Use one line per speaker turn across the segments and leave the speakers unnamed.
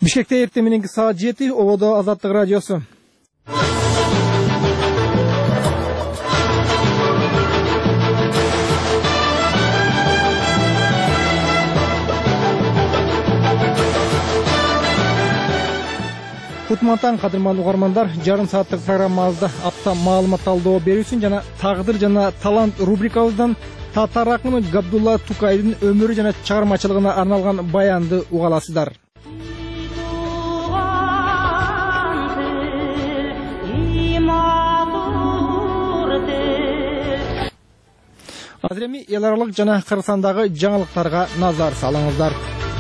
Бишкекте эртең мененки саат 7 Ободо Азаттык радиосу. Кутмантан кадырман угармандар, жарым сааттык программабызда апта маалымат талдоо берүүсүн жана тагдыр жана талант рубрикабыздан татар акыны Габдулла Тукайдын өмүрү жана чыгармачылыгына арналган баянды угаласыздар. Азыр эми эл аралык жана Кыргызстандагы жаңылыктарга назар салыңыздар.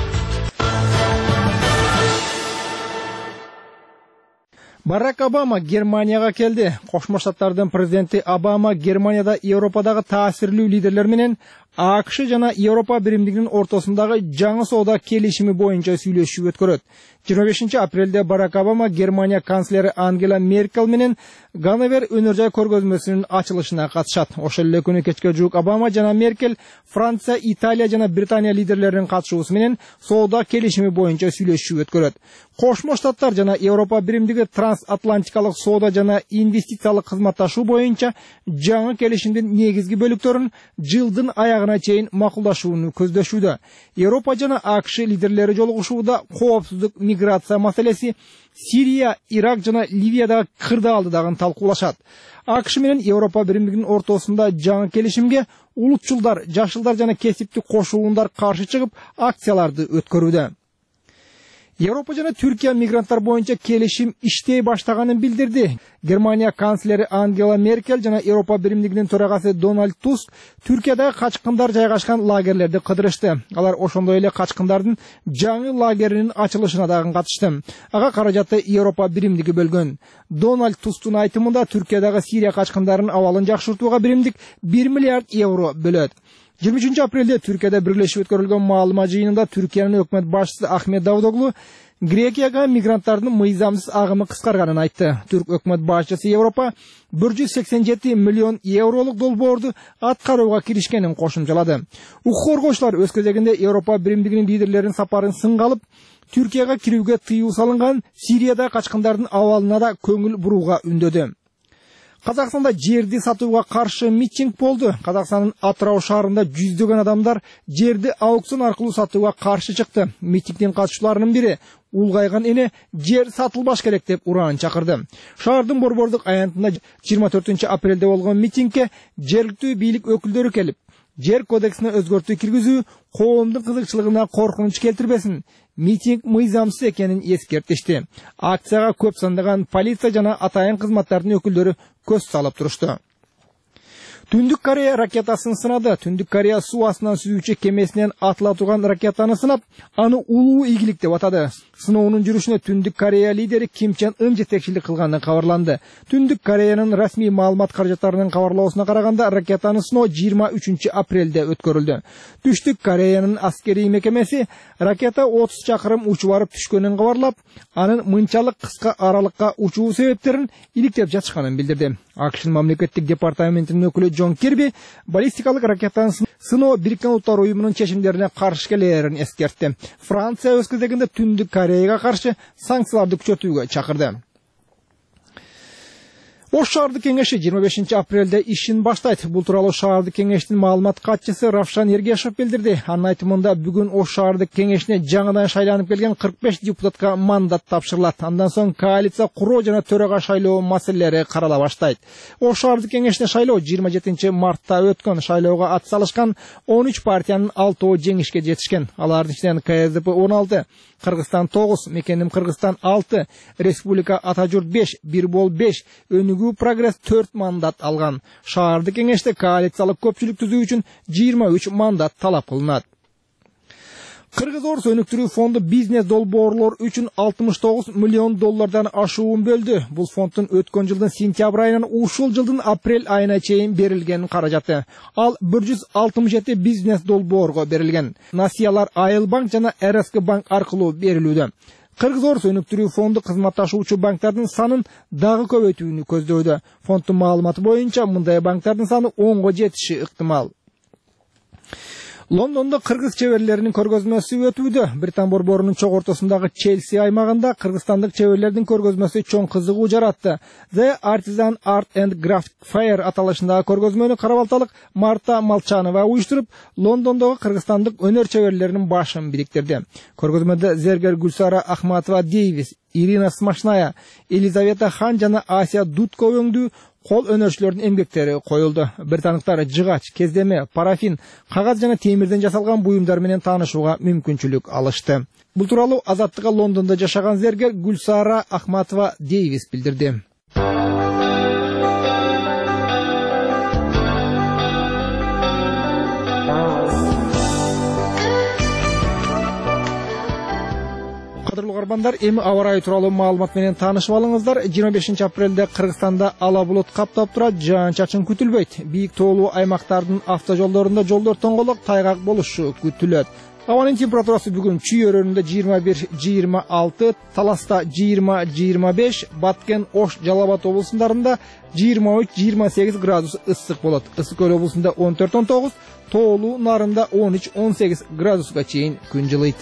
Барак Обама Германияга келди. Кошмо Штаттардын президенти Обама Германияда Европадагы таасирлүү лидерлер менен АКШ жана Европа биримдигинин ортосундагы жаңы соода келишими боюнча сүйлөшүү өткөрөт. 25 апрелде Барак Обама Германия канцлери Ангела Меркель менен Ганновер өнөр жай көргөзмөсүнүн ачылышына катышат. Ошол эле күнү кечке жуук Обама жана Меркель Франция, Италия жана Британия лидерлеринин катышуусу менен соода келишими боюнча сүйлөшүү өткөрөт. Кошмо Штаттар жана Европа биримдиги трансатлантикалык соода жана инвестициялык кызматташуу боюнча жаңы келишимдин негизги бөлүктөрүн жылдын аягына чейин макулдашууну көздөшүүдө. Европа жана АКШ лидерлери жолугушууда коопсуздук, миграция маселеси, Сирия, Ирак жана Ливиядагы кырдаалдыдагы талкуулашат. АКШ менен Европа биримдигинин ортосунда жаңы келишимге улутчулдар, жашылдар жана кесиптик кошуулундар каршы чыгып, акцияларды өткөрүүдө. Европа жана Түркия мигранттар боюнча келишим иштей баштаганын билдирди. Германия канцлери Ангела Меркель жана Европа биримдигинин төрагасы Дональд Туск Түркиядагы качкындар жайгашкан лагерлерди кыдырышты. Алар ошондой эле качкындардын жаңы лагеринин ачылышына дагы катышты. Ага каражатты Европа биримдиги бөлгөн. Дональд Тусктун айтымында Түркиядагы Сирия качкындарынын абалын жакшыртууга биримдик 1 миллиард евро бөлөт. 23 апрелде Түркияда бирлешип өткөрүлгөн маалымат жыйынында Түркиянын өкмөт башчысы Ахмет Давутоглу Грекияга мигранттардын мыйзамсыз агымы кыскарганын айтты. Түрк өкмөт башчысы Европа 187 миллион евролук долбоорду аткарууга киришкенин кошумчалады. Укук коргоочулар өз кезегинде Европа биримдигинин лидерлеринин сапарын сынга алып, Түркияга кирүүгө тыюу салынган Сирияда качкындардын абалына да көңүл бурууга үндөдү. Казакстанда жерди сатууга каршы митинг болду. Казакстандын Атырау шаарында жүздөгөн адамдар жерди аукцион аркылуу сатууга каршы чыкты. Митингдин катышчыларынын бири улгайган эне жер сатылбаш керек деп ураан чакырды. Шаардын борбордук аянтында 24 апрелде болгон митингге жергиликтүү бийлик өкүлдөрү келип, жер кодексине өзгөртүү киргизүү коомдун кызыкчылыгына коркунуч келтирбесин, митинг мыйзамсыз экенин эскертишти. Акцияга көп сандаган полиция жана атайын кызматтардын өкүлдөрү көз салып турушту. Түндүк Корея ракетасын сынады. Түндүк Корея суу астынан сүзүүчү кемесинен атыла турган ракетаны сынап, аны улуу ийгилик деп атады. Сыноонун жүрүшүнө Түндүк Корея лидери Ким Чен Ын жетекчилик кылганы кабарланды. Түндүк Кореянын расмий маалымат каражаттарынын кабарлоосуна караганда, ракетаны сыноо 23 апрелде өткөрүлдү. Түштүк Кореянын аскерий мекемеси ракета 30 чакырым учуп барып түшкөнүн кабарлап, анын мынчалык кыска аралыкка учуу себептерин иликтеп жатышканын билдирди. АКШнын мамлекеттик департаментинин өкүлү Джон Кирби баллистикалык ракетанын сыноо Бириккен Улуттар уюмунун чечимдерине каршы келерин эскертти. Франция өз кезегинде Түндүк Кореяга каршы санкцияларды күчөтүүгө чакырды. Ош шаардык кеңеши 25 апрелде ишин баштайт. Бул тууралуу шаардык кеңештин маалымат катчысы Равшан Ергешев билдирди. Анын айтымында бүгүн Ош шаардык кеңешине жаңыдан шайланып келген 45 депутатка мандат тапшырылат. Андан соң коалиция куруу жана төрага шайлоо маселелери карала баштайт. Ош шаардык кеңешине шайлоо 27 мартта өткөн. Шайлоого ат салышкан 13 партиянын 6 жеңишке жетишкен. Алардын ичинен КСДП 16, Кыргызстан 9, Мекеним Кыргызстан 6, Республика Атажурт 5, Бирбол 5, Өнүгүү Прогресс 4 мандат алган. Шаардык кеңеште коалициялык көпчүлүк түзүү үчүн 23 мандат талап кылынат. Кыргыз Орус өнүктүрүү фонду бизнес долбоорлор үчүн 69 миллион доллардан ашуун бөлдү. Бул фонддун өткөн жылдын сентябрь айынан ушул жылдын апрель айына чейин берилген каражаты. Ал 167 бизнес долбоорго берилген. Насыялар Айылбанк жана РСК банк аркылуу берилүүдө. Кыргыз Орус өнүктүрүү фонду кызматташуучу банктардын санын дагы көбөйтүүнү көздөөдө. Фонддун маалыматы боюнча мындай банктардын саны 10го жетиши ыктымал. Лондондо кыргыз чеберлеринин көргөзмөсү өтүүдө. Британ борборунун чоң ортосундагы Челси аймагында кыргызстандык чеберлердин көргөзмөсү чоң кызыгуу жаратты. The Artisan Art and Craft Fair аталышындагы көргөзмөнү карабалталык Марта Малчанова уюштуруп, Лондондогу кыргызстандык өнөр чеберлеринин башын бириктирди. Көргөзмөдө зергер Гүлсара Ахматова Дейвис, Ирина Смашная, Елизавета Хан жана Асия Дудко өңдүү кол өнөрчүлөрдүн эмгектери коюлду. Британдыктар жыгач, кездеме, парафин, кагаз жана темирден жасалган буюмдар менен таанышууга мүмкүнчүлүк алышты. Бул тууралуу Азаттыкка Лондондо жашаган зергер Гүлсара Ахматова Дейвис билдирди. Кадырлуу карбандар, эми аба ырайы тууралуу маалымат менен таанышып алыңыздар. 25 апрелде Кыргызстанда ала булут каптап турат, жаан-чачын күтүлбөйт. Бийик тоолуу аймактардын автожолдорунда жолдор тоңголок, тайгак болушу күтүлөт. Абанын температурасы бүгүн Чүй өрөөнүндө 21-26, Таласта 20-25, Баткен, Ош, Жалал Абад облустарында 23-28 градус ысык болот. Ысык көл облусунда 14-19, тоолуу нарында 13-18 градуска чейин күн жылыйт.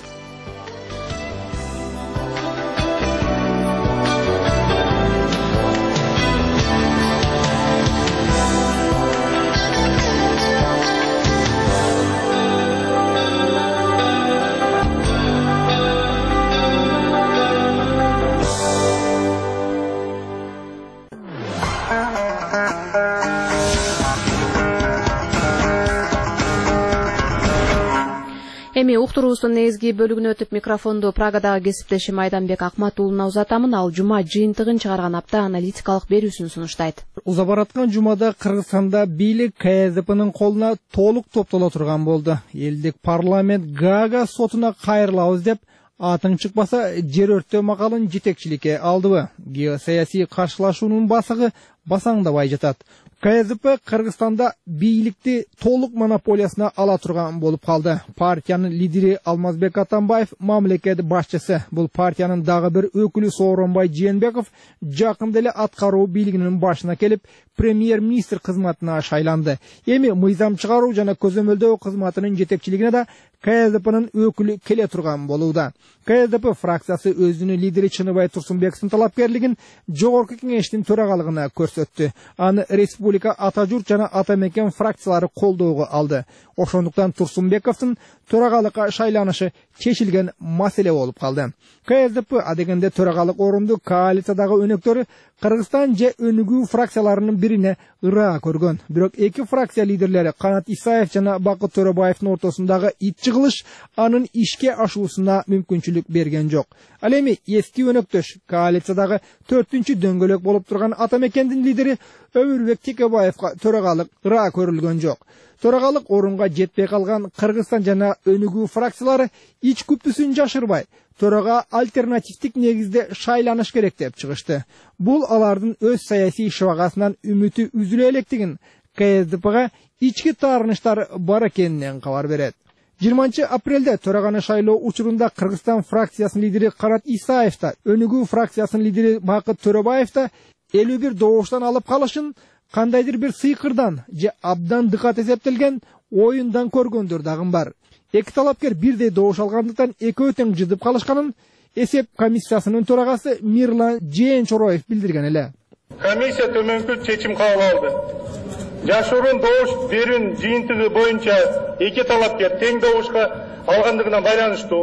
Эми уктуруубуздун негизги бөлүгүнө өтүп, микрофонду Прагадагы кесиптешим Айданбек Акматуулуна узатамын. Ал жума жыйынтыгын чыгарган апта аналитикалык берүүсүн сунуштайт.
Уза бараткан жумада Кыргызстанда бийлик КСДПнын колуна толук топтоло турган болду. Элдик парламент Гаага сотуна кайрылабыз деп атың чыкпаса жер өрттөө макалын жетекчиликке алдыбы? Геосаясий каршылашуунун басыгы басаңдабай жатат. КСДП Кыргызстанда бийликти толук монополиясына ала турган болуп калды. Партиянын лидери Алмазбек Атамбаев мамлекет башчысы. Бул партиянын дагы бир өкүлү Сооронбай Жээнбеков жакында эле аткаруу бийлигинин башына келип, премьер-министр кызматына шайланды. Эми мыйзам чыгаруу жана көзөмөлдөө кызматынын жетекчилигине да КСДПнын өкүлү келе турган болууда. КСДП фракциясы өзүнүн лидери Чыныбай Турсунбековдун талапкерлигин жогорку кеңештин төрагалыгына көрсөттү. Аны Республика Ата журт жана Ата мекен фракциялары колдоого алды. Ошондуктан Турсунбековдун төрагалыкка шайланышы чечилген маселе болуп калды. КСДП адегенде төрагалык орунду коалициядагы өнөктөрү Кыргызстан же Өнүгүү фракцияларынын бирине ыраа көргөн. Бирок эки фракция лидерлери Канат Исаев жана Бакыт Төрөбаевдин ортосундагы ит чыгылыш анын ишке ашуусуна мүмкүнчүлүк берген жок. Ал эми эски өнөктөш коалициядагы 4-үнчү дөңгөлөк болуп турган Ата мекендин лидери Өмүрбек Текебаевга төрагалык ыраа көрүлгөн жок. Төрагалык орунга жетпей калган Кыргызстан жана Өнүгүү фракциялары ич күптүсүн жашырбай, төрага альтернативдик негизде шайланыш керек деп чыгышты. Бул алардын өз саясий шыбагасынан үмүтү үзүлө электигин КСДПга ички таарыныштар бар экенинен кабар берет. 20 апрелде төраганы шайлоо учурунда Кыргызстан фракциясынын лидери Канат Исаев да, Өнүгүү фракциясынын лидери Бакыт Төрөбаев да 51 добуштан алып калышын кандайдыр бир сыйкырдан же абдан дыкат эсептелген оюндан көргөндөр дагы бар. Эки талапкер бирдей добуш алгандыктан экөө тең жыдып калышканын эсеп комиссиясынын төрагасы Мирлан Жээнчороев билдирген эле.
Комиссия төмөнкү чечим кабыл алды. Жашыруун добуш берүүнүн жыйынтыгы боюнча эки талапкер тең добушка алгандыгына байланыштуу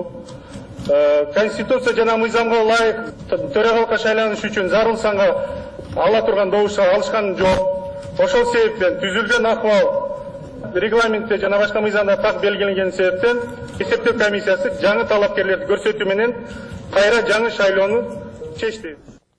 Конституция жана мыйзамга ылайык төрагалыкка шайланыш үчүн зарыл санга ала турган добушка алышкан жок. Ошол себептен түзүлгөн акыбал регламентте жана башка мыйзамда так белгиленген себептен эсептөө комиссиясы жаңы талапкерлерди көрсөтүү менен кайра жаңы шайлоону чечти.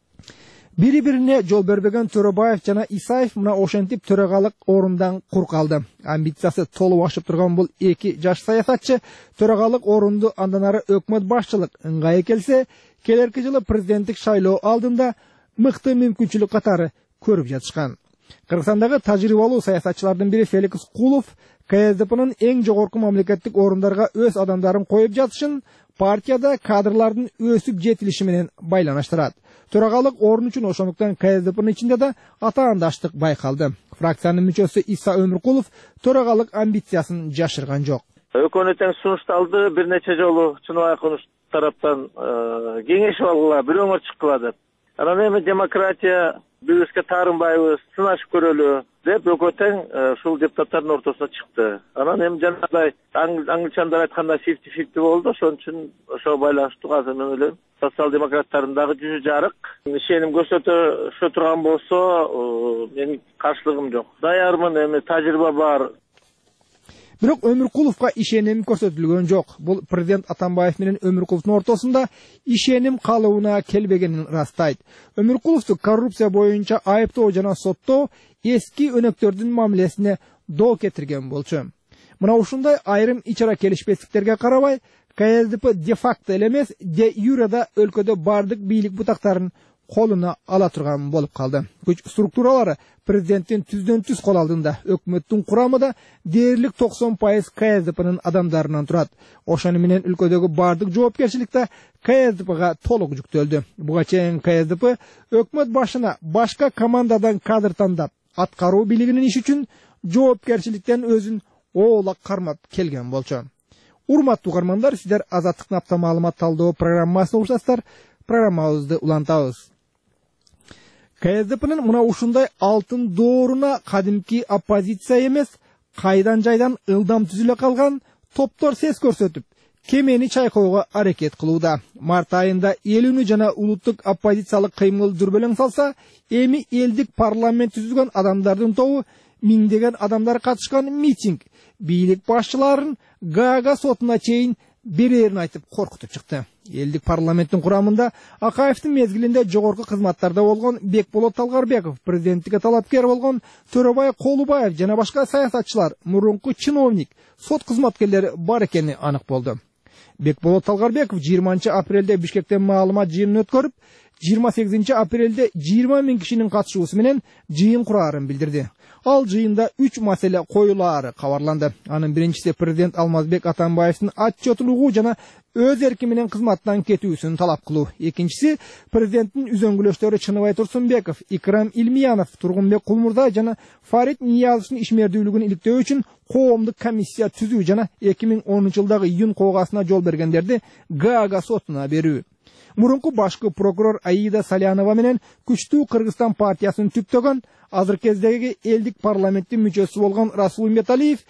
Бири-бирине жол бербеген Төрөбаев жана Исаев мына ошентип төрагалык орундан кур калды. Амбициясы толуп ашып турган бул эки жаш саясатчы төрагалык орунду андан ары өкмөт башчылык ыңгайы келсе, келерки жылы президенттик шайлоо алдында мыкты мүмкүнчүлүк катары көрүп жатышкан. Кыргызстандагы тажрыйбалуу саясатчылардын бири Феликс Кулов КСДПнын эң жогорку мамлекеттик орундарга өз адамдарын коюп жатышын партияда кадрлардын өсүп жетилиши менен байланыштырат. Төрагалык орун үчүн ошондуктан КСДПнын ичинде да атаандаштык байкалды. Фракциянын мүчөсү Иса Өмүркулов төрагалык амбициясын жашырган жок.
Экөөнө тең сунушталды. Бир нече жолу Чыныбаев тараптан кеңешип алгыла, бирөөңөр чыккыла деп. Анан эми демократия бизге таарынбайбыз, сынашып көрөлү деп экөө тең ушул депутаттардын ортосуна чыкты. Анан эми жанагындай англичандар айткандай 50-50 болду. Ошон үчүн ошого байланыштуу азыр мен ойлойм социал-демократтардын дагы жүзү жарык. Ишеним көрсөтө турган болсо, менин каршылыгым жок. Даярмын, эми тажрыйба бар.
Бирок Өмүркуловго ишеним көрсөтүлгөн жок. Бул президент Атамбаев менен Өмүркуловдун ортосунда ишеним калыбына келбегенин ырастайт. Өмүркуловду коррупция боюнча айыптоо жана соттоо эски өнөктөрдүн мамилесине доо кетирген болчу. Мына ушундай айрым ичара келишпестиктерге карабай, КСДП де-факто элемес, де-юрада өлкөдө бардык бийлик бутактарын колуна ала турган болуп калды. Күч структуралары президенттин түздөн-түз кол алдында, өкмөттүн курамы да дээрлик 90% КСДПнын адамдарынан турат. Ошону менен өлкөдөгү бардык жоопкерчилик да КСДПга толук жүктөлдү. Буга чейин КСДП өкмөт башына башка командадан кадр тандап, аткаруу бийлигинин иши үчүн жоопкерчиликтен өзүн оолак кармап келген болчу. Урматтуу угармандар, сиздер Азаттыктын апта маалымат талдоо программасына урушасыздар. Программабызды улантабыз. КСДПнын мына ушундай алтын дооруна кадимки оппозиция эмес, кайдан жайдан ылдам түзүлө калган топтор сес көрсөтүп, кемени чайкоого аракет кылууда. Март айында эл үнү жана улуттук оппозициялык кыймыл дүрбөлөң салса, эми элдик парламент түзүлгөн адамдардын тобу миңдеген адамдар катышкан митинг бийлик башчыларын Гаага сотуна чейин берерин айтып коркутуп чыкты. Элдик парламенттин курамында Акаевдин мезгилинде жогорку кызматтарда болгон Бекболот Талгарбеков, президенттикке талапкер болгон Төрөбай Колубаев жана башка саясатчылар, мурунку чиновник, сот кызматкерлери бар экени анык болду. Бекболот Талгарбеков 20 апрелде Бишкектен маалымат жыйынын өткөрүп, 28 апрелде 20 000 кишинин катышуусу менен жыйын курарын билдирди. Ал жыйында 3 маселе коюлаары кабарланды. Анын биринчиси президент Алмазбек Атамбаевдин отчетлугу жана өз эрки менен кызматтан кетүүсүн талап кылуу. Экинчиси президенттин үзөңгүлөштөрү Чыныбай Турсунбеков, Икрам Илмиянов, Тургунбек Кулмурзай жана Фарид Ниязовдун ишмердүүлүгүн иликтөө үчүн коомдук комиссия түзүү жана 2010 жылдагы июнь коогасына жол бергендерди Гаага сотуна берүү. Мурунку башкы прокурор Аида Салянова менен күчтүү Кыргызстан партиясын түптөгөн азыркы кездеги элдик парламенттин мүчөсү болгон Расул Умбеталиев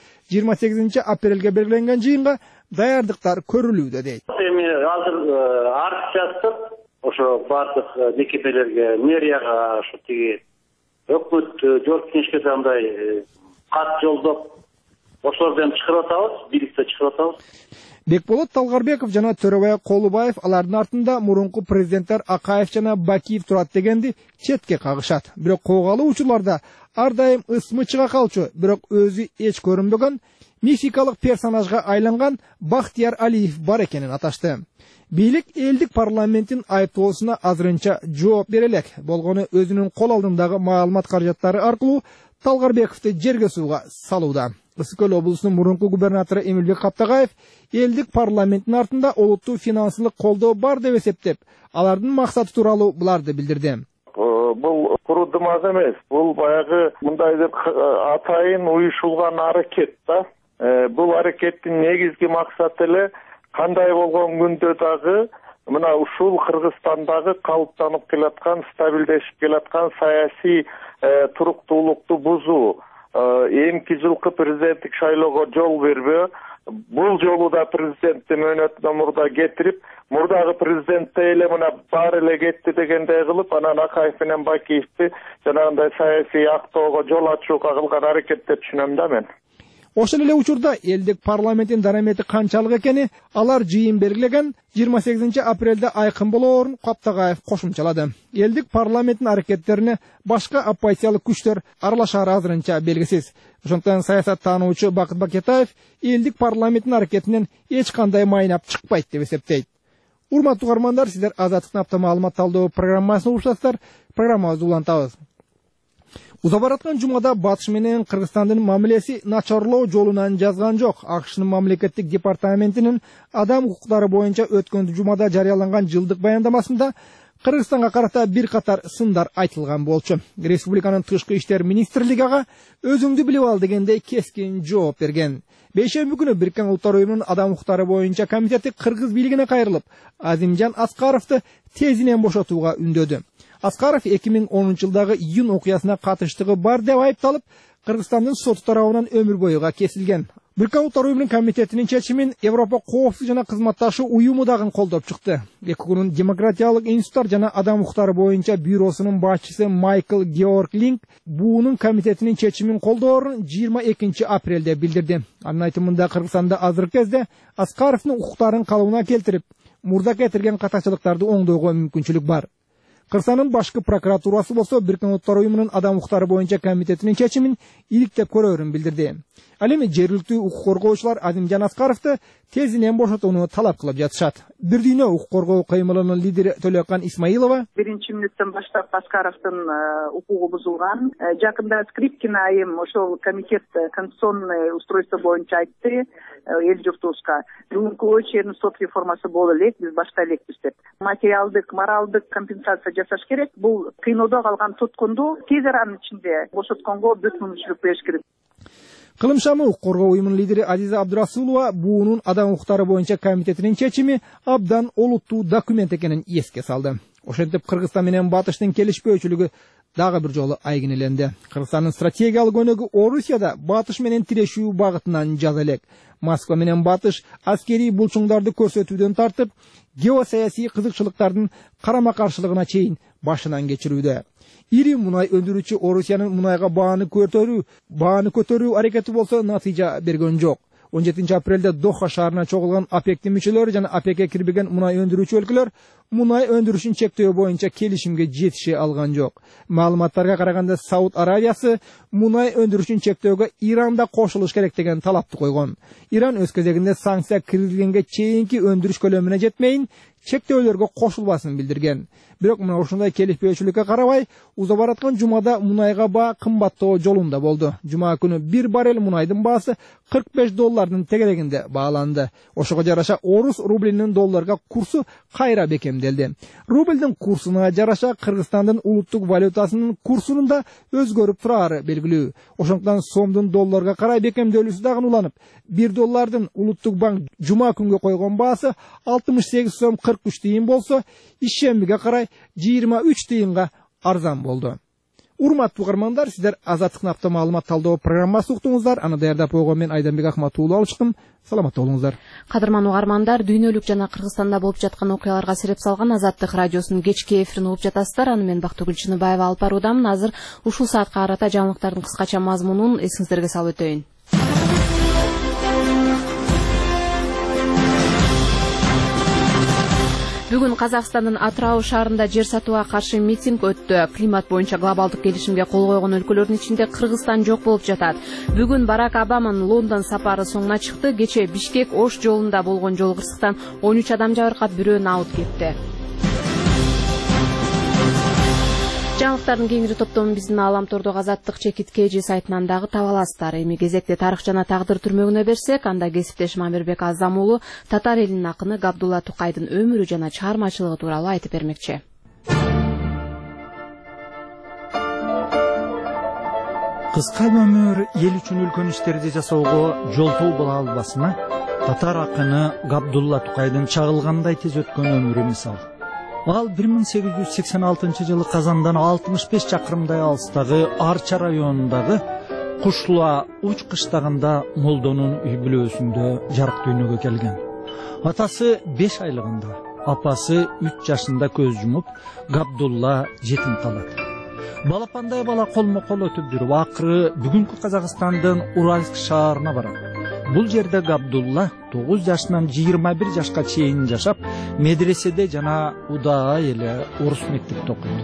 28 апрелге белгиленген жыйынга даярдыктар көрүлүүдө дейт.
Эми азыр арыз жаздык, ошо бардык мекемелерге, мэрияга, ошо тиги өкмөт жоопкерчиликке андай кат жолдоп, ошолордон чыгарып атабыз, бийликте чыгарып атабыз.
Бекболот Талгарбеков жана Төрөбай Колубаев алардын артында мурунку президенттер Акаев жана Бакиев турат дегенди четке кагышат. Бирок коогалуу учурларда ар дайым ысмы чыга калчу, бирок өзү эч көрүнбөгөн мификалык персонажга айланган Бахтияр Алиев бар экенин аташты. Бийлик элдик парламенттин айыптоосуна азырынча жооп бере элек. Болгону өзүнүн кол алдындагы маалымат каражаттары аркылуу Талгарбековду жерге сууга салууда. Ысык-Көл облусунун мурунку губернатору Эмилбек Каптагаев элдик парламенттин артында олуттуу финансылык колдоо бар деп эсептеп, алардын максаты тууралуу буларды билдирди.
Бул курудумак эмес, бул баягы мындайдыр атайын уюшулган аракет да. Бул аракеттин негизги максаты эле кандай болгон күндө дагы мына ушул Кыргызстандагы калыптанып келаткан, стабилдешип келаткан саясий туруктуулукту бузуу. Эмки жылкы президенттик шайлоого жол бербөө, бул жолу да президенттин мөөнөтүнө мурда кетирип, мурдагы президентте эле мына баары эле кетти дегендей кылып, анан Акаев менен Бакиевди жанагындай саясий актоого жол ачууга кылган аракет деп түшүнөм да мен.
Ошол эле учурда элдик парламенттин дарамети канчалык экени алар жыйын белгилеген 28 апрелде айкын болоорун Каптагаев кошумчалады. Элдик парламенттин аракеттерине башка оппозициялык күчтөр аралашары азырынча белгисиз. Ошондон саясаттануучу Бакыт Бакетаев элдик парламенттин аракетинен эч кандай майнап чыкпайт деп эсептейт. Урматтуу угармандар, сиздер Азаттыктын апта маалымат талдоо программасына урушасыздар. Программабызды улантабыз. Уза бараткан жумада Батыш менен Кыргызстандын мамилеси начарлоо жолунан жазган жок. АКШнын мамлекеттик департаментинин адам укуктары боюнча өткөн жумада жарыяланган жылдык баяндамасында Кыргызстанга карата бир катар сындар айтылган болчу. Республиканын Тышкы иштер министрлиги ага өзүңдү билип ал дегендей кескин жооп берген. Бейшемби күнү Бириккен Улуттар Уюмунун адам укуктары боюнча комитети кыргыз бийлигине кайрылып, Азимжан Аскаровду тезинен бошотууга үндөдү. Аскаров 2010 жылдагы июнь окуясына катыштыгы бар деп айыпталып, Кыргызстандын сот тарабынан өмүр боюга кесилген. Бириккен Улуттар Уюмунун комитетинин чечимин Европа коопсуздук жана кызматташуу уюму дагы колдоп чыкты. Эки күнүн демократиялык институттар жана адам укуктары боюнча бюросунун башчысы Майкл Георг Линк буунун комитетинин чечимин колдоорун 22 апрелде билдирди. Анын айтымында Кыргызстанда азыркы кезде Аскаровдун укуктарын калыбына келтирип, мурда кетирген катачылыктарды оңдоого мүмкүнчүлүк бар. Кыргызстандын башкы прокуратурасы болсо Бириккен Улуттар Уюмунун адам укуктары боюнча комитетинин чечимин иликтеп көрөөрүн билдирди. Ал эми жергиликтүү укук коргоочулар Азимжан Аскаровду тезинен бошотууну талап кылып жатышат. Бир дүйнө укук коргоо кыймылынын лидери Төлөкан Исмаилова
биринчи мүнөттөн баштап Аскаровдун укугу бузулган. Жакында Скрипкин айым ошол комитет конституционный устройство боюнча айтты эл журтубузга. Бүгүнкү ой черин сот реформасы боло элек, биз башка элекпиз деп. Материалдык, моралдык компенсация жасаш керек. Бул кыйноодо калган туткунду тез аранын ичинде бошотконго бүт мүмкүнчүлүк бериш керек.
Кылымшамы укук коргоо уюмунун лидери Азиза Абдурасулова буунун адам укуктары боюнча комитетинин чечими абдан олуттуу документ экенин эске салды. Ошентип Кыргызстан менен Батыштын келишпөөчүлүгү дагы бир жолу айгинеленди. Кыргызстандын стратегиялык өнөгү Орусияда Батыш менен тирешүү багытынан жаза элек. Москва менен Батыш аскерий булчуңдарды көрсөтүүдөн тартып, геосаясий кызыкчылыктардын карама каршылыгына чейин башынан кечирүүдө. Ири мунай өндүрүүчү Орусиянын мунайга бааны көтөрүү аракети болсо натыйжа берген жок. 17 апрелде Доха шаарына чогулган ОПЕКтин мүчөлөрү жана ОПЕКке кирбеген мунай өндүрүүчү өлкөлөр мунай өндүрүшүн чектөө боюнча келишимге жетише алган жок. Маалыматтарга караганда Сауд Аравиясы мунай өндүрүшүн чектөөгө Иранда кошулуш керек деген талапты койгон. Иран өз кезегинде санкция киргизилгенге чейинки өндүрүш көлөмүнө жетмейин, чектөөлөргө кошулбасын билдирген. Бирок мына ушундай келишпөөчүлүккө карабай, уза бараткан жумада мунайга баа кымбаттоо жолунда болду. Жума күнү 1 баррель мунайдын баасы $45 тегерегинде бааланды. Ошого жараша орус рублинин долларга курсу кайра бекемделди. Рубльдин курсуна жараша Кыргызстандын улуттук валютасынын курсунун да өзгөрүп турары белгилүү. Ошондуктан сомдун долларга карай бекемделүүсү дагы уланып, $1 улуттук банк жума күнгө койгон баасы 68 сом 43 тыйын болсо, ишембиге карай 23 тыйынга арзан болду. Урматтуу угармандар, сиздер Азаттыктын апта маалымат талдоо программасы уктуңуздар. Аны даярдап койгон мен Айданбек Акматуулу алып чыктым. Саламатта болуңуздар.
Кадырман угармандар, дүйнөлүк жана Кыргызстанда болуп жаткан окуяларга сереп салган Азаттык радиосунун кечки эфирин угуп жатасыздар. Аны мен Бактыгүл Чыныбаева алып баруудамын. Азыр ушул саатка карата жаңылыктардын кыскача мазмунун эсиңиздерге салып өтөйүн. Бүгүн Казакстандын Атырау шаарында жер сатууга каршы митинг өттү. Климат боюнча глобалдык келишимге кол койгон өлкөлөрдүн ичинде Кыргызстан жок болуп жатат. Бүгүн Барак Обаманын Лондон сапары соңуна чыкты. Кече Бишкек-Ош жолунда болгон жол кырсыктан 13 адам жабыркап, бирөө абут кетти. Жаңылыктардын кеңири топтомун биздин Ааламтордо Азаттык чекит.kg сайтынан дагы таба аласыздар. Эми кезекте тарых жана тагдыр түрмөгүнө берсек, анда кесиптешим Амирбек Азам уулу татар элинин акыны Габдулла Тукайдын өмүрү жана чыгармачылыгы тууралуу айтып бермекчи.
Кыска өмүр эл үчүн үлкөн иштерди жасоого жолтоо боло албасына татар акыны Габдулла Тукайдын чагылгандай тез өткөн өмүрү мисал. Ал 1886 жылы Казандан 65 чакырымдай алыстагы Арча районундагы Кушлуа уч кыштагында молдонун үй бүлөсүндө жарык дүйнөгө келген. Атасы 5 айлыгында, апасы 3 жашында көз жумуп, Габдулла жетим калат. Балапандай бала колмо-кол өтүп жүрүп, акыры бүгүнкү Казакстандын Уральск шаарына барат. Бул жерде Габдулла 9 жашынан 21 жашка чейин жашап, медреседе жана удаа эле орус мектепте окуйт.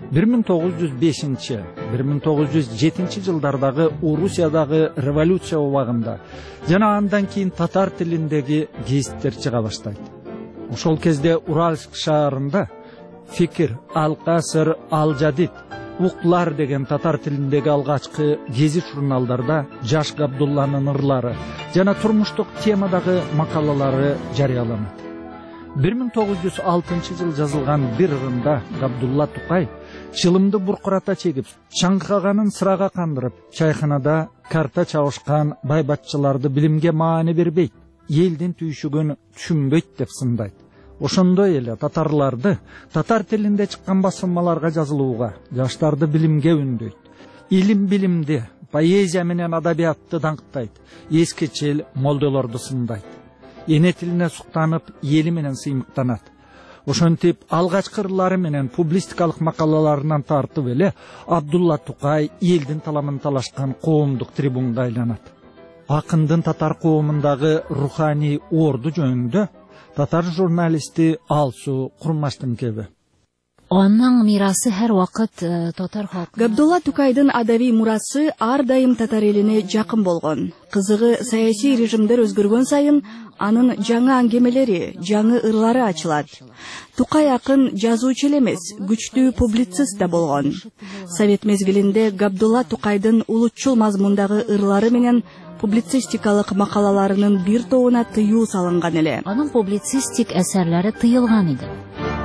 1905-1907 жылдардагы Орусиядагы революция убагында жана андан кийин татар тилиндеги гезиттер чыга баштайт. Ошол кезде Уральск шаарында Фикир, Ал-Касыр, Ал-Жадид, Уктылар деген татар тилиндеги алгачкы гезит журналдарда жаш Габдулланын ырлары жана турмуштук темадагы макалалары жарыяланат. 1906 жазылган бир ырында Габдулла Тукай чылымды буркурата чегип, чаңкаганын сырага кандырып, чайханада карта чабышкан байбатчыларды билимге маани бербейт, элдин түйшүгүн түшүнбөйт деп сындайт. Ошондой эле татарларды татар тилинде чыккан басылмаларга жазылууга, жаштарды билимге үндөйт. Илим билимди, поэзия менен адабиятты даңктайт, эскечел молдолорду сындайт. Эне тилине суктанып, эли менен сыймыктанат. Ошентип алгачкы ырлары менен публистикалык макалаларынан тартып эле Абдулла Тукай элдин таламын талашкан коомдук трибунга айланат. Акындын татар коомундагы руханий орду жөнүндө татар журналисти Алсу Курмаштынкеби.
Анын мирасы һәр вакыт татар халкы.
Габдулла Тукайдын адабий мурасы ар дайым татар элине жакын болгон. Кызыгы саясий режимдер өзгөргөн сайын анын жаңы аңгемелери, жаңы ырлары ачылат. Тукай акын жазуучу эмес, күчтүү публицист да болгон. Совет мезгилинде Габдулла Тукайдын улутчул мазмундагы ырлары менен публицистикалык макалаларынын бир тобуна тыюу салынган эле.
Анын публицистик эсерлери тыйылган иде.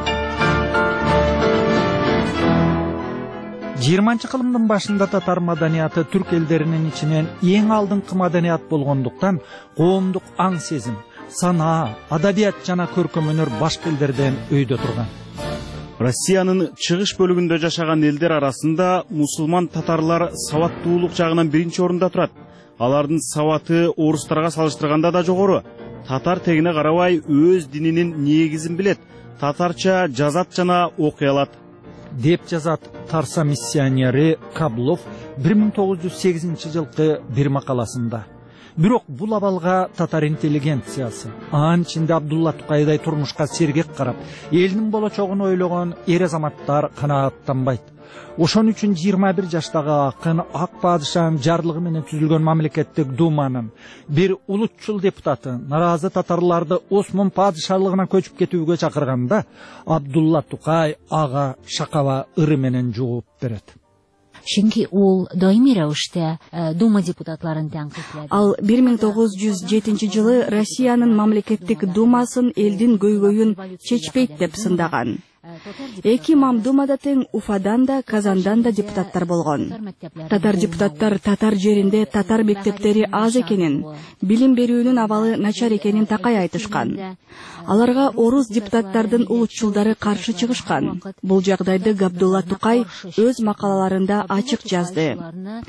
20 кылымдын башында татар маданияты түрк элдеринин ичинен эң алдыңкы маданият болгондуктан коомдук аң сезим, санаа, адабият жана көркөм өнөр башка элдерден өйдө турган.
Россиянын чыгыш бөлүгүндө жашаган элдер арасында мусулман татарлар сабаттуулук жагынан биринчи орунда турат. Алардын сабаты орустарга салыштырганда да жогору. Татар тегине карабай өз дининин негизин билет, татарча жазат жана окуй алат
деп жазат Тарса миссионери Каблов 1908 жылкы бир макаласында. Бирок бул абалга татар интеллигенциясы, анын ичинде Абдулла Тукайдай турмушка сергек карап, элдин болочогун ойлогон эр азаматтар канааттанбайт. Ошон үчүн 21 жаштагы акын Ак падышанын жарлыгы менен түзүлгөн мамлекеттик думанын бир улутчул депутаты наразы татарларды Осмон падышалыгына көчүп кетүүгө чакырганда, Абдулла Тукай ага шакаба ыры менен жооп берет.
Чөнки ул даими рәвештә дума депутатларын тәнкыйтьләде.
Ал 1907 жылы Россиянын мамлекеттик думасын элдин көйгөйүн чечпейт деп сындаган. Эки мамдумада тең Уфадан да, Казандан да депутаттар болгон. Татар депутаттар татар жеринде татар мектептери аз экенин, билим берүүнүн абалы начар экенин такай айтышкан. Аларга орус депутаттардын улутчулдары каршы чыгышкан. Бул жагдайды Габдулла Тукай өз макалаларында ачык жазды.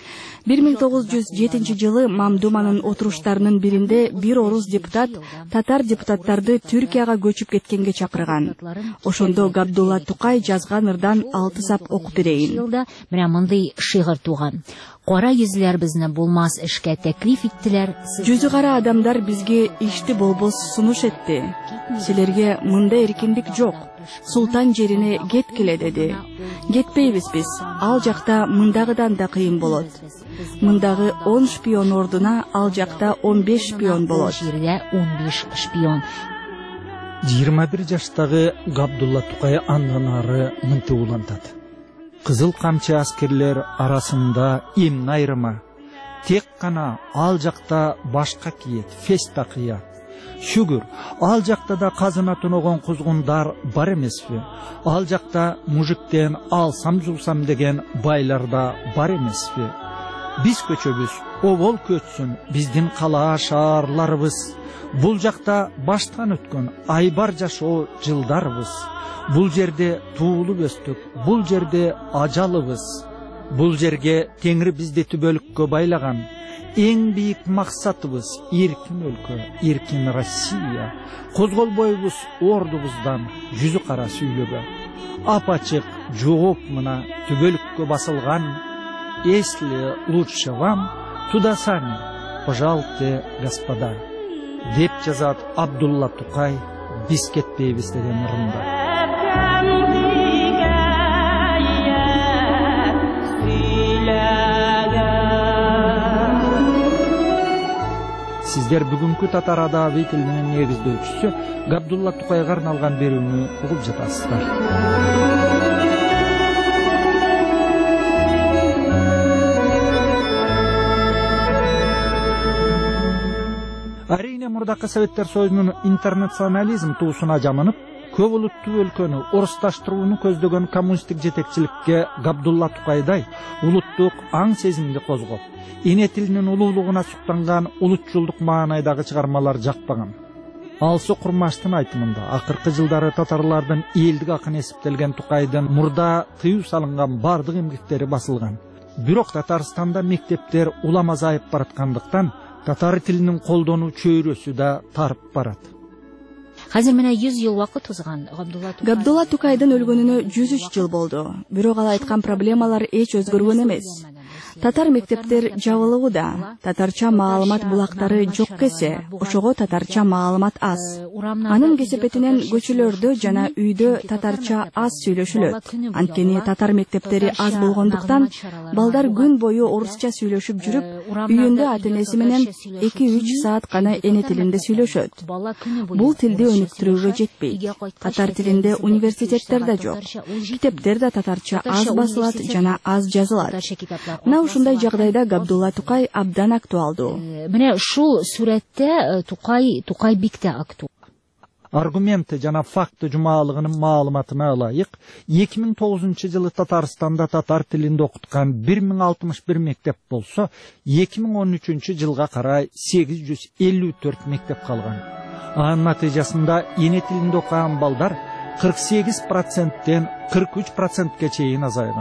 1907 жылы мамдуманын отуруштарынын биринде бир орус депутат татар депутаттарды Түркияга көчүп кеткенге чакырган. Ошондо Габдулла Тукай жазган ырдан 6 сап окуп берейин.
Менә мындай шигырь туган. Кара йөзләр безне булмас эшкә тәклиф иттеләр.
Жүзү кара адамдар бизге ишти болбос сунуш этти. Силерге мында эркиндик жок. Султан жерине кеткиле деди. Кетпейбиз биз. Ал жакта мындагыдан да кыйын болот. Мындагы 10 шпион ордуна ал жакта 15 шпион болот.
Жерде 15 шпион.
21 жаштагы Габдулла Тукай андан ары мынтип улантат. Кызыл камчы аскерлер арасында эмне айрыма. Тек кана ал жакта башка киет, феста кыят. Шүгүр, ал жакта да казына тоногон кузгундар бар эмеспи? Ал жакта мужиктен алсам жулсам деген байлар да бар эмеспи? Биз көчөбүз, обол көчсүн биздин кала шаарларыбыз. Бул жакта баштан өткөн айбар жашоо жылдарыбыз. Бул жерде туулуп өстүк, бул жерде ажалыбыз. Бул жерге Теңир бизди түбөлүккө байлаган. Эң бийик максатыбыз эркин өлкө, эркин Россия. Козголбойбуз ордубуздан жүзү кара сүйлөгө. Апачык жооп мына түбөлүккө басылган. Если лучше вам, туда сами, пожалуйте, господа. Деп жазат Абдулла Тукай биз кетпейбиз деген ырында. Сиздер бүгүнкү татар адабий тилинин негиздөөчүсү Габдулла Тукайга арналган берүүнү угуп жатасыздар. Әрине мурдакы Советтер Союзунун интернационализм туусуна жамынып, көп улуттуу өлкөнү орусташтырууну көздөгөн коммунисттик жетекчиликке Габдулла Тукайдай улуттук аң сезимди козгоп, эне тилинин улуулугуна суктанган улутчулдук маанайдагы чыгармалар жакпаган. Алсу Курмаштын айтымында акыркы жылдары татарлардын элдик акын эсептелген Тукайдын мурда тыюу салынган бардык эмгектери басылган. Бирок Татарстанда мектептер улам азайып бараткандыктан татар тилинин колдонуу чөйрөсү да тарып барат.
Азыр менен 100 жыл убакыт узган.
Габдулла Тукайдын өлгөнүнө 103 жыл болду. Бирок ал айткан проблемалар эч өзгөргөн эмес. Татар мектептер жабылууда, татарча маалымат булактары жок кесе, ошого татарча маалымат аз. Анын кесепетинен көчөлөрдө жана үйдө татарча аз сүйлөшүлөт. Анткени татар мектептери аз болгондуктан балдар күн бою орусча сүйлөшүп жүрүп, үйүндө ата-энеси менен 2-3 саат гана эне тилинде сүйлөшөт. Бул тилди өнүктүрүүгө жетпейт. Татар тилинде университеттер да жок. Китептер да татарча аз басылат жана аз жазылат. Ушундай жагдайда Габдулла Тукай абдан актуалдуу.
Мына ушул сүрөттө Тукай бикте актуал.
Аргументи жана факты жумалыгынын маалыматына ылайык, 2009-жылы Татарстанда татар тилинде окуткан 1061 мектеп болсо, 2013-жылга карай 854 мектеп калган. Анын натыйжасында эне тилинде окуган балдар 48%тен 43%ке чейин азайган.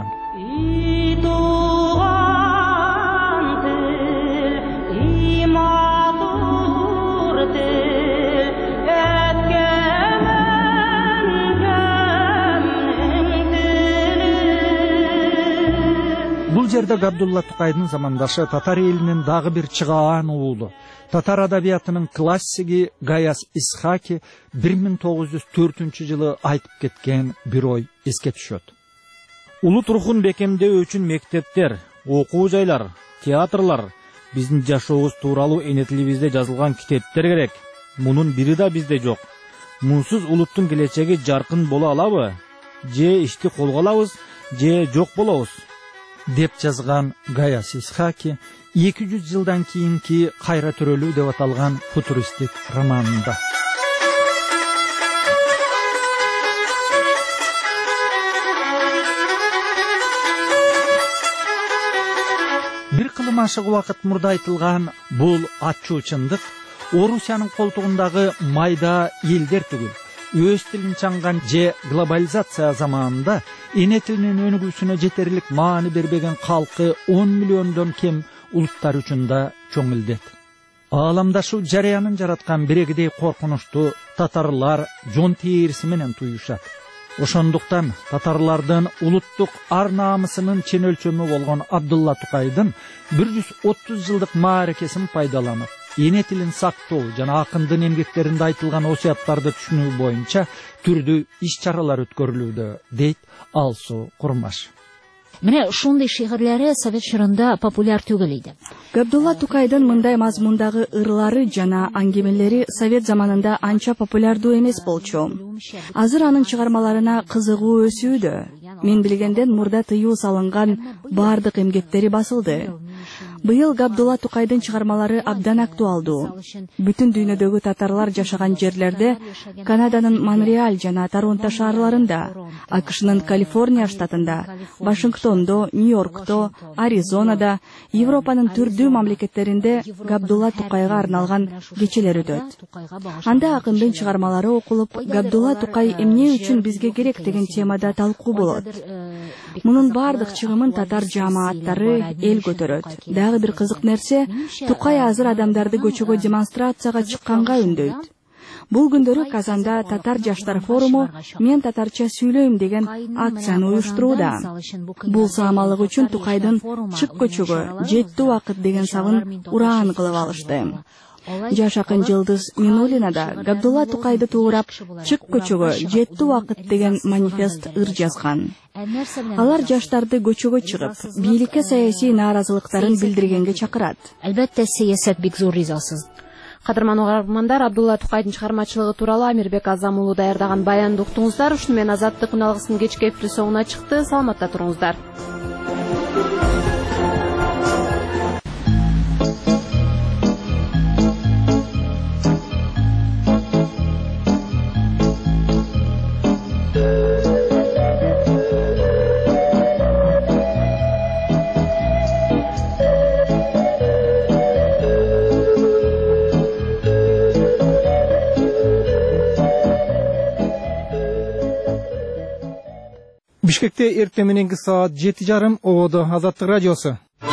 Бул жерде Габдулла Тукайдын замандашы татар элинин дагы бир чыгаан уулу, татар адабиятынын классиги Гаяс Исхаки 1904-жылы айтып кеткен бир ой эске түшөт.
Улут рухун бекемдөө үчүн мектептер, окуу жайлар, театрлар, биздин жашообуз тууралуу эне тилибизде жазылган китептер керек. Мунун бири да бизде жок. Мунсуз улуттун келечеги жаркын боло алабы? Же ишти колго алабыз, же жок болобуз?
Деп жазган Гаяс Исхаки 200 жылдан кийинки кайра төрөлүү деп аталган футуристик романында. Бир кылым ашык убакыт мурда айтылган бул ачуу чындык Орусиянын колтугундагы майда элдер түгүл, өз тилин чаңган же глобализация заманында эне тилинин өнүгүүсүнө жетерлик маани бербеген калкы 10 миллиондон кем улуттар үчүн да чоң илдет. Ааламдашу жарыянын жараткан бирегидей коркунучту татарлар жон тээриси менен туюшат. Ошондуктан татарлардын улуттук ар наамысынын чен өлчөмү болгон Абдулла Тукайдын 130 жылдык мааракесин пайдаланып, эне тилин сактоо жана акындын эмгектеринде айтылган осуяттарды түшүнүү боюнча түрдүү иш-чаралар өткөрүлүүдө, дейт Алсу Курмаш.
Мына ушундай шигирлери Совет шырында популяр түгүл иде.
Габдулла Тукайдын мындай мазмундагы ырлары жана аңгемелери Совет заманында анча популярдуу эмес болчу. Азыр анын чыгармаларына кызыгуу өсүүдө. Мен билгенден мурда тыюу салынган бардык эмгектери басылды. Быйыл Габдулла Тукайдын чыгармалары абдан актуалдуу. Бүтүн дүйнөдөгү татарлар жашаган жерлерде, Канаданын Монреаль жана Торонто шаарларында, АКШнын Калифорния штатында, Вашингтондо, Нью-Йоркто, Аризонада, Европанын түрдүү мамлекеттеринде Габдулла Тукайга арналган кечелер өтөт. Анда акындын чыгармалары окулуп, Габдулла Тукай эмне үчүн бизге керек деген темада талкуу болот. Мунун бардык чыгымын татар жамааттары эл көтөрөт. Дагы бир кызык нерсе, Тукай азыр адамдарды көчөгө демонстрацияга чыкканга үндөйт. Бул күндөрү Казанда татар жаштар форуму «Мен татарча сүйлөйм» деген акцияны уюштурууда. Бул саамалык үчүн Тукайдын «Чык көчөгө, жетти убакыт» деген сабын ураан кылып алышты. Жаш акын Жылдыз Минулина да Габдулла Тукайды туурап «Чык көчөгө, жетти убакыт» деген манифест ыр жазган. Алар жаштарды көчөгө чыгып, бийликке саясий нааразылыктарын билдиргенге чакырат.
Албетте саясат бик зор ризасыз.
Кадырман угармандар, Абдулла Тукайдын чыгармачылыгы тууралуу Амирбек Азам уулу даярдаган баянды уктуңуздар. Ушуну менен Азаттык үналгысынын кечки эфири соңуна чыкты. Саламатта туруңуздар.
Бишкекте эртең мененки саат 7:30 ободо Азаттык радиосу.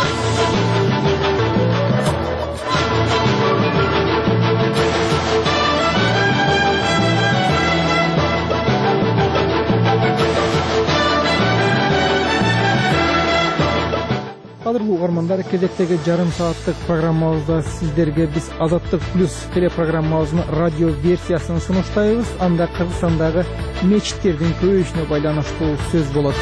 Кадырлуу угармандар, кезектеги жарым сааттык программабызда сиздерге биз Азаттык плюс телепрограммабыздын радио версиясын сунуштайбыз. Анда Кыргызстандагы мечиттердин көбөйүшүнө байланыштуу сөз болот.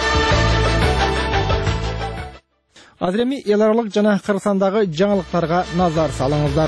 Азыр эми эл аралык жана Кыргызстандагы жаңылыктарга назар салыңыздар.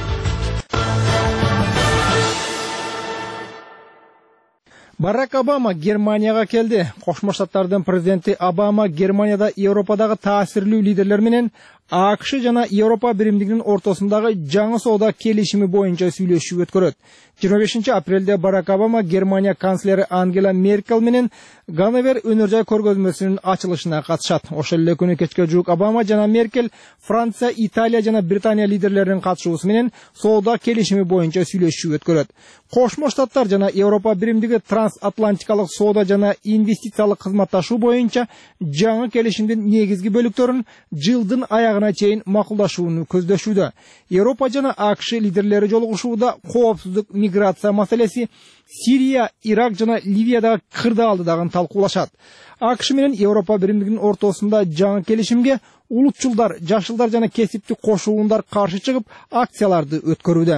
Барак Обама Германияга келди. Кошмо Штаттардын президенти Обама Германияда Европадагы таасирлүү лидерлер менен АКШ жана Европа биримдигинин ортосундагы жаңы соода келишими боюнча сүйлөшүү өткөрөт. 25 апрелде Барак Обама Германия канцлери Ангела Меркель менен Ганновер өнөр жай көргөзмөсүнүн ачылышына катышат. Ошол эле күнү кечке жуук Обама жана Меркель Франция, Италия жана Британия лидерлеринин катышуусу менен соода келишими боюнча сүйлөшүү өткөрөт. Кошмо Штаттар жана Европа биримдиги трансатлантикалык соода жана инвестициялык кызматташуу боюнча жаңы келишимдин негизги бөлүктөрүн жылдын аягына чейин макулдашууну көздөшүүдө. Европа жана АКШ лидерлери жолугушууда коопсуздук, миграция маселеси, Сирия, Ирак жана Ливиядагы кырдаалдыдагы талкуулашат. АКШ менен Европа биримдигинин ортосунда жаңы келишимге улутчулдар, жашылдар жана кесиптик кошуундар каршы чыгып, акцияларды өткөрүүдө.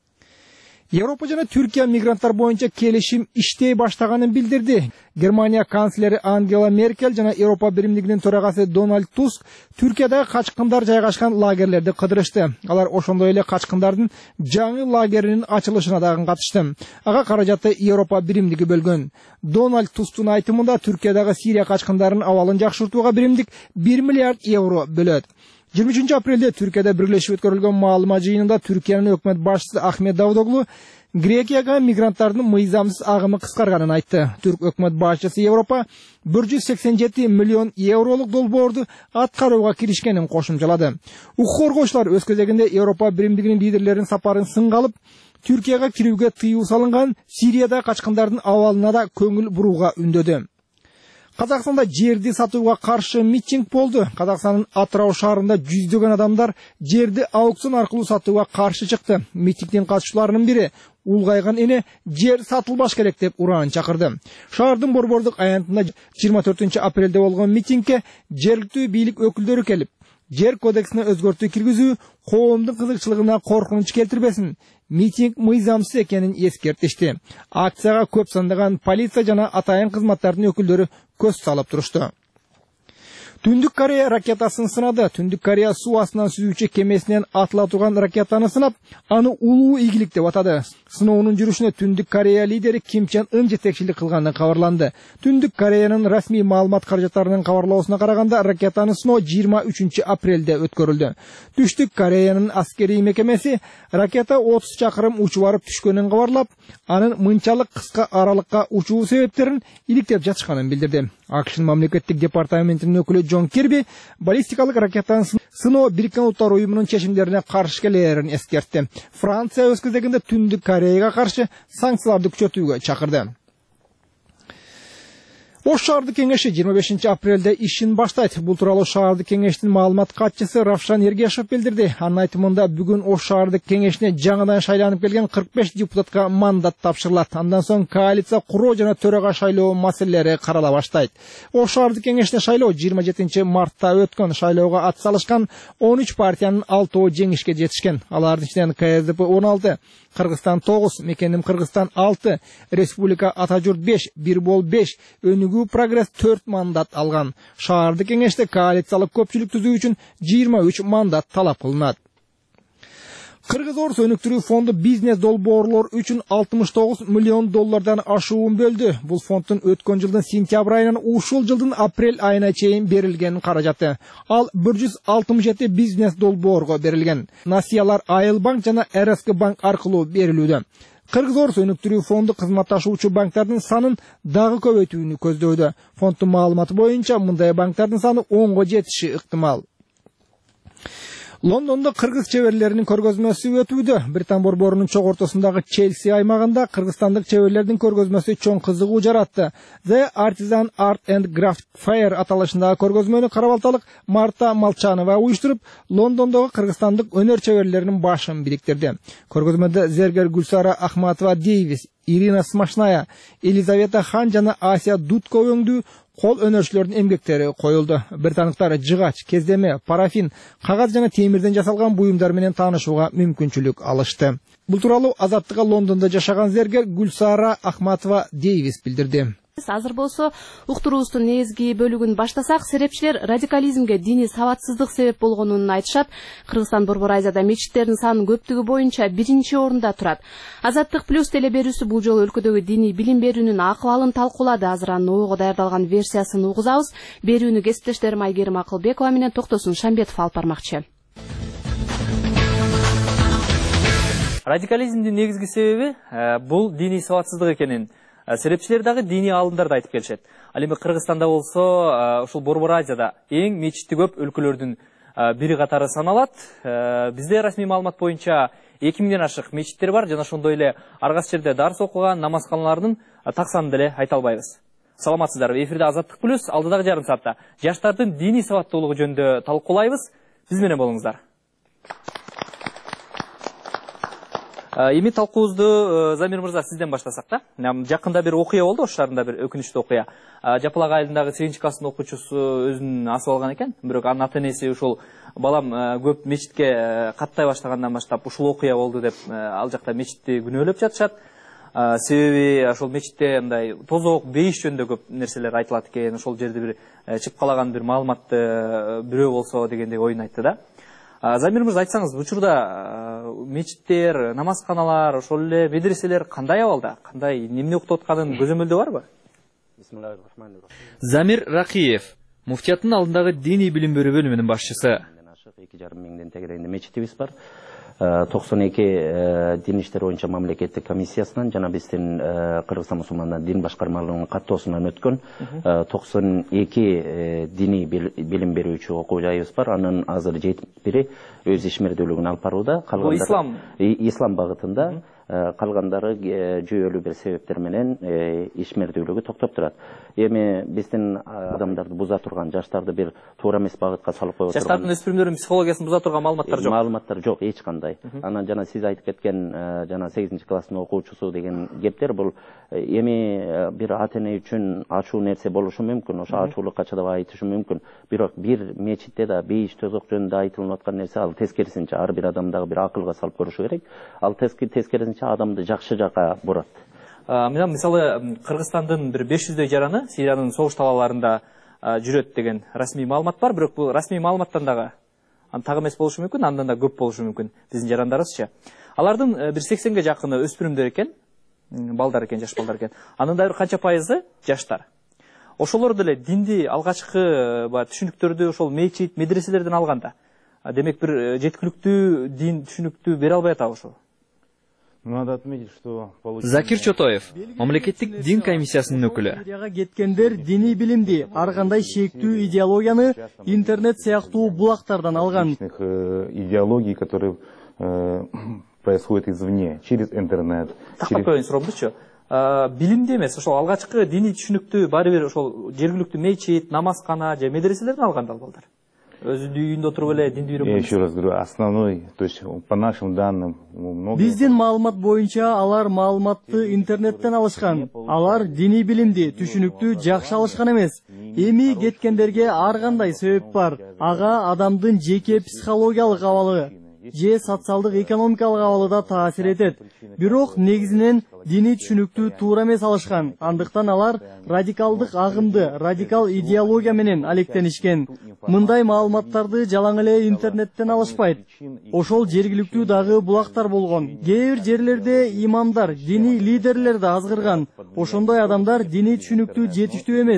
Европа жана Түркия мигранттар боюнча келишим иштей баштаганын билдирди. Германия канцлери Ангела Меркель жана Европа биримдигинин төрагасы Дональд Туск Түркиядагы качкындар жайгашкан лагерлерди кыдырышты. Алар ошондой эле качкындардын жаңы лагеринин ачылышына дагы катышты. Ага каражатты Европа биримдиги бөлгөн. Дональд Тусктун айтымында Түркиядагы Сирия качкындарынын абалын жакшыртууга биримдик 1 миллиард евро бөлөт. 23 апрелде Түркияда бирлешип өткөрүлгөн маалымат жыйынында Түркиянын өкмөт башчысы Ахмет Давутоглу Грекияга мигранттардын мыйзамсыз агымы кыскарганын айтты. Түрк өкмөт башчысы Европа 187 миллион евролук долбоорду аткарууга киришкенин кошумчалады. Укук коргоочулар өз кезегинде Европа биримдигинин лидерлеринин сапарын сынга алып, Түркияга кирүүгө тыюу салынган Сирияда качкындардын абалына да көңүл бурууга үндөдү. Казакстанда жерди сатууга каршы митинг болду. Казакстандын Атырау шаарында жүздөгөн адамдар жерди аукцион аркылуу сатууга каршы чыкты. Митингдин катышчыларынын бири улгайган эне жер сатылбаш керек деп ураан чакырды. Шаардын борбордук аянтында 24 апрелде болгон митингге жергиликтүү бийлик өкүлдөрү келип, жер кодексине өзгөртүү киргизүү коомдун кызыкчылыгына коркунуч келтирбесин, митинг мыйзамсыз экенин эскертишти. Акцияга көп сандаган полиция жана атайын кызматтардын өкүлдөрү көз салып турушту. Түндүк Корея ракетасын сынады. Түндүк Корея суу астынан сүзүүчү кемесинен атыла турган ракетаны сынап, аны улуу ийгилик деп атады. Сыноонун жүрүшүнө Түндүк Корея лидери Ким Чен Ын жетекчилик кылганы кабарланды. Түндүк Кореянын расмий маалымат каражаттарынын кабарлоосуна караганда, ракетаны сыноо 23 апрелде өткөрүлдү. Түштүк Кореянын аскерий мекемеси ракета 30 чакырым учуп барып түшкөнүн кабарлап, анын мынчалык кыска аралыкка учуу себептерин иликтеп жатышканын билдирди. АКШнын мамлекеттик департаментинин өкүлү Джон Кирби баллистикалык ракетанын сыноо Бириккен Улуттар уюмунун чечимдерине каршы келерин эскертти. Франция өз кезегинде Түндүк Кореяга каршы санкцияларды күчөтүүгө чакырды. Ош шаардык кеңеши 25 апрелде ишин баштайт. Бул тууралуу шаардык кеңештин маалымат катчысы Равшан Ергешев билдирди. Анын айтымында бүгүн Ош шаардык кеңешине жаңыдан шайланып келген 45 депутатка мандат тапшырылат. Андан соң коалиция куруу жана төрага шайлоо маселелери карала баштайт. Ош шаардык кеңешине шайлоо 27 мартта өткөн. Шайлоого ат салышкан 13 партиянын 6 жеңишке жетишкен. Алардын ичинен КСДП 16, Кыргызстан 9, Мекеним Кыргызстан 6, Республика Ата Журт 5, Бирбол 5, Өнүгүү Прогресс 4 мандат алган. Шаардык кеңеште коалициялык көпчүлүк түзүү үчүн 23 мандат талап кылынат. Кыргыз Орус өнүктүрүү фонду бизнес долбоорлор үчүн 69 миллион доллардан ашуун бөлдү. Бул фонддун өткөн жылдын сентябрь айынан ушул жылдын апрель айына чейин берилген каражаты. Ал 167 бизнес долбоорго берилген. Насыялар Айыл банк жана РСК банк аркылуу берилүүдө. Кыргыз Орус өнүктүрүү фонду кызматташуучу банктардын санын дагы көбөйтүүнү көздөөдө. Фонддун маалыматы боюнча мындай банктардын саны 10го жетиши ыктымал. Лондондо кыргыз чеберлеринин көргөзмөсү өтүүдө. Британ борборунун чогортосундагы Челси аймагында кыргызстандык чеберлердин көргөзмөсү чоң кызыгуу жаратты. The Artisan Art and Craft Fair аталышындагы көргөзмөнү карабалталык Марта Малчанова уюштуруп, Лондондогу кыргызстандык өнөр чеберлеринин башын бириктирди. Көргөзмөдө зергер Гүлсара Ахматова Дейвис, Ирина Смашная, Елизавета Хан жана Асия Дудко өңдүү кол өнөрчүлөрдүн эмгектери коюлду. Британдыктар жыгач, кездеме, парафин, кагаз жана темирден жасалган буюмдар менен таанышууга мүмкүнчүлүк алышты. Бул тууралуу Азаттыкка Лондондо жашаган зергер Гүлсара Ахматова Дейвис билдирди.
Азыр болсо уктуруубуздун негизги бөлүгүн баштасак, серепчилер радикализмге диний сабатсыздык себеп болгонун айтышат. Кыргызстан Борбор Азияда мечиттердин санын көптүгү боюнча 1-орунда турат. Азаттык плюс телеберүүсү бул жолу өлкөдөгү диний билим берүүнүн акыбалын талкуулады. Азыр анын ойго даярдалган версиясын угузабыз. Берүүнү кесиптештерим Айгерим Акылбекова менен Токтосун Шамбетов алып бармакчы.
Радикализмдин негизги себеби бул диний сабатсыздык экенин серепчилер дагы диний алымдар да айтып келишет. Ал эми Кыргызстанда болсо ушул Борбор Азияда эң мечити көп өлкөлөрдүн бири катары саналат. Бизде расмий маалымат боюнча 2000ден ашык мечиттер бар жана ошондой эле ар кайсы жерде дарс окуган намазканалардын так санын деле айта албайбыз. Саламатсыздарбы? Эфирде Азаттык плюс алдыдагы жарым саатта жаштардын диний сабаттуулугу жөнүндө талкуулайбыз. Биз менен болуңуздар. Эми талкуубузду Замир мырза сизден баштасак да. Жакында бир окуя болду, Ош шаарында бир өкүнүчтүү окуя. Жапалак айылындагы 8 класстын окуучусу өзүн асып алган экен. Бирок анын ата-энеси ушул балам көп мечитке каттай баштагандан баштап ушул окуя болду деп ал жакта мечитти күнөөлөп жатышат. Себеби ошол мечитте андай тозок, бейиш жөнүндө көп нерселер айтылат экен. Ошол жерде бир чыпкалаган бир маалыматты бирөө болсо дегендей оюн айтты да. Замир мырза, айтсаңыз, бул учурда мечиттер, намазканалар, ошол эле медреселер кандай абалда? Кандай, эмне окутуп атканын көзөмөлдөө барбы?
Замир Ракиев, муфтияттын алдындагы диний билим берүү бөлүмүнүн башчысы.
2,5 миңден тегерегинде мечитибиз бар. 92 дин иштери боюнча мамлекеттик комиссиясынан жана биздин Кыргызстан мусулмандар дин башкармалыгынын каттоосунан өткөн 92 диний билим берүүчү окуу жайыбыз бар. Анын азыр 71 өз ишмердүүлүгүн алып барууда.
Бул
ислам багытында, калгандары жүйөлүү бир себептер менен ишмердүүлүгү токтоп турат. Эми биздин адамдарды буза турган, жаштарды бир туура эмес багытка салып коюп турган.
Жаштардын өспүрүмдөрдүн психологиясын буза турган маалыматтар жок.
Маалыматтар жок, эч кандай. Анан жана сиз айтып кеткен жана 8-класстын окуучусу деген кептер бул эми бир ата-эне үчүн ачуу нерсе болушу мүмкүн. Ошо ачуулукка чыдап айтышы мүмкүн. Бирок бир мечитте да бейиш тозок жөнүндө айтылып аткан нерсе ал тескерисинче ар бир адамдагы бир акылга салып көрүшү керек. Ал тескерисинче адамды жакшы жакка бурат.
Мисалы Кыргызстандын бир 500дөй жараны Сириянын согуш талааларында жүрөт деген расмий маалымат бар, бирок бул расмий маалыматтан дагы так эмес болушу мүмкүн, андан да көп болушу мүмкүн. Биздин жарандарыбызчы. Алардын бир 80ге жакыны өспүрүмдөр экен, балдар экен, жаш балдар экен. Анын да бир канча пайызы жаштар. Ошолор деле динди алгачкы түшүнүктөрдү ошол мечит, медреселерден алганда, демек бир жеткиликтүү дин түшүнүктү бере албай атабы ошо.
Закир Чотоев, мамлекеттик дин комиссиясынын өкүлү.
Кеткендер диний билимди, ар кандай шектүү идеологияны интернет сыяктуу булактардан алган.
Идеологии, которые происходят извне, через интернет.
Тактап коеюн суроомдучу. Билимди эмес, ошол алгачкы диний түшүнүктү баары бир ошол жергиликтүү мечит, намазкана же медреселерден алган балдар. Өзү үйүндө отуруп эле динди үйрөнгөн.
Я еще раз говорю, основной, то есть по нашим данным,
биздин маалымат боюнча алар маалыматты интернеттен алышкан. Алар диний билимди, түшүнүктү жакшы алышкан эмес. Эми кеткендерге ар кандай себеп бар. Ага адамдын жеке психологиялык абалы же социалдык экономикалык абалы да таасир этет. Бирок негизинен диний түшүнүктү туура эмес алышкан. Андыктан алар радикалдык агымды, радикал идеология менен алектенишкен. Мындай маалыматтарды жалаң эле интернеттен алышпайт. Ошол жергиликтүү дагы булактар болгон. Кээ бир жерлерде имамдар, диний лидерлер да азгырган. Ошондой адамдар диний түшүнүктү жетиштүү эмес.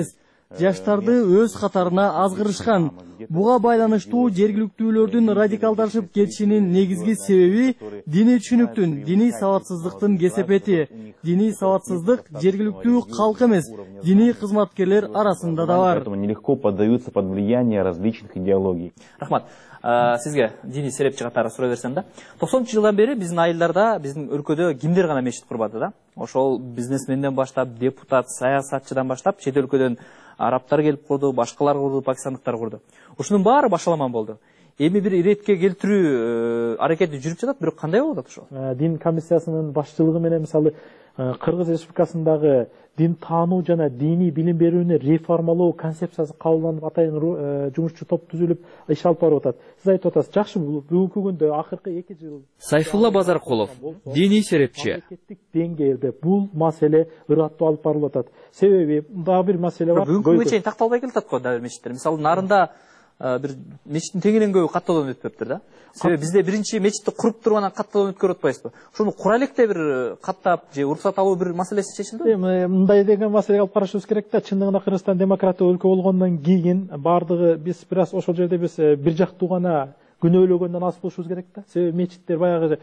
жаштарды өз катарына азгырышкан. Буга байланыштуу жергиликтүүлөрдүн радикалдашып кетишинин негизги себеби диний түшүнүктүн, диний сабатсыздыктын кесепети. Диний сабатсыздык жергиликтүү калк эмес, диний кызматкерлер арасында да бар.
Нелегко поддаются под влияние различных идеологий.
Рахмат. Сизге диний серепчи катары сурай берсем да. 90-жылдан бери биздин айылдарда, биздин өлкөдө кимдер гана мечит курбады да? Ошол бизнесменден баштап, депутат, саясатчыдан баштап, чет өлкөдөн арабтар келип курду, башкалар курду, пакистандыктар курду. Ушунун баары башаламан болду. Эми бир иретке келтирүү аракети жүрүп жатат, бирок кандай болуп атат ошол?
Дин комиссиясынын башчылыгы менен мисалы Кыргыз Республикасындагы дин таануу жана диний билим берүүнү реформалоо концепциясы кабылданып, атайын жумушчу топ түзүлүп иш алып барып атат. Сиз айтып атасыз, жакшы, бүгүнкү күндө акыркы 2 жыл
Сайфулла Базаркулов, диний серепчи.
Деңгээлде бул маселе ыраттуу алып барылып атат. Себеби дагы бир маселе бар.
Бүгүнкү күнгө чейин такталбай келатат го дагы мечиттер. Мисалы Нарында бир мечиттин теңинен көбү каттоодон өтпөптүр да. Себеби бизде биринчи мечитти куруп туруп анан каттоодон өткөрүп атпайбызбы? Ошону кура электе бир каттап же уруксат алуу бир маселеси чечилдиби?
Мындай деген маселеге алып карашыбыз керек да. Чындыгында Кыргызстан демократия өлкө болгондон кийин бардыгы биз бир аз ошол жерде биз бир жактуу гана күнөөлөгөндөн аз болушубуз керек да. Себеби мечиттер баягы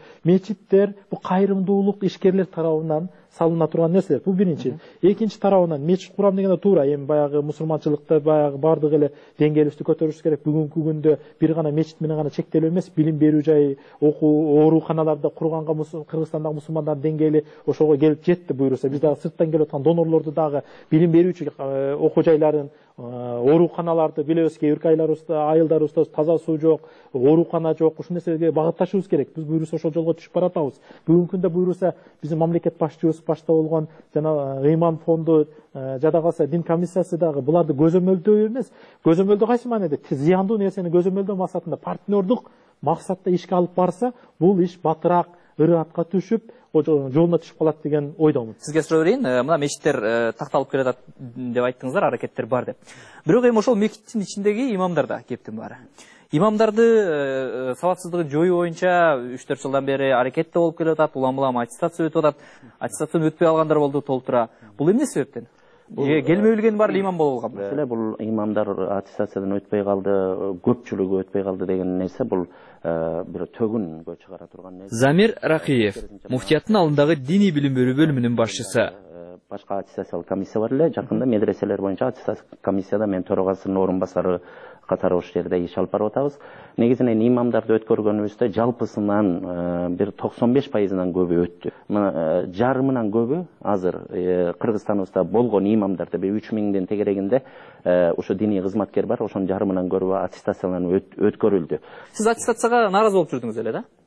бул кайрымдуулук ишкерлер тарабынан салына турган нерселер. Бул биринчи. Экинчи тарабынан мечит курам дегенде туура. Эми баягы мусулманчылыкта баягы бардык эле деңгээлибизди көтөрүш керек. Бүгүнкү күндө бир гана мечит менен гана чектелүү эмес, билим берүү жай, окуу, ооруканаларды курганга Кыргызстандагы мусулмандардын деңгээли ошого келип жетти буюрса. Биз дагы сырттан келип аткан донорлорду дагы билим берүүчү окуу жайларын, ооруканаларды билебиз, кээ бир айылдарыбызда таза суу жок, оорукана жок. Ушул нерселерге багытташыбыз керек. Биз буюрса ошол жолго түшүп баратабыз. Бүгүнкү күндө буюрса биздин мамлекет башчыбыз башта болгон жана ыйман фонду, жада калса дин комиссиясы дагы буларды көзөмөлдөө эмес. Көзөмөлдөө кайсы маанайда? Зыяндуу нерсени көзөмөлдөө максатында партнердук максатта ишке алып барса, бул иш батыраак ыраатка түшүп, жолуна түшүп калат деген ойдомун.
Сизге суроо берейин, мына мечиттер такталып келатат деп айттыңыздар, аракеттер бар деп. Бирок эми ошол мечиттин ичиндеги имамдарда кептин баары. Имамдарды сабатсыздыгын жоюу боюнча 3-4 жылдан бери аракетте болуп келатат, улам-улам аттестация өтүп атат. Аттестациядан өтпөй алгандар болду толтура. Бул эмне себептен? Келмей билген бар имам болуп алган.
Маселе бул имамдар аттестациядан өтпөй калды, көпчүлүгү өтпөй калды деген нерсе бул бир төгүнгө чыгара турган нерсе.
Замир Ракиев, муфтияттын алдындагы диний билим берүү бөлүмүнүн башчысы.
Башка аттестациялык комиссия бар эле. Жакында медреселер боюнча аттестациялык комиссияда мен төрагасынын орун басары катары ошол жерде иш алып барып атабыз. Негизинен имамдарды өткөргөнүбүздө жалпысынан бир 95%-нан көбү өттү. Мына жарымынан көбү азыр Кыргызстаныбызда болгон имамдарда 3000ден тегерегинде ошо диний кызматкер бар, ошонун жарымынан көбү аттестацияланып өткөрүлдү.
Сиз аттестацияга нааразы болуп жүрдүңүз эле да?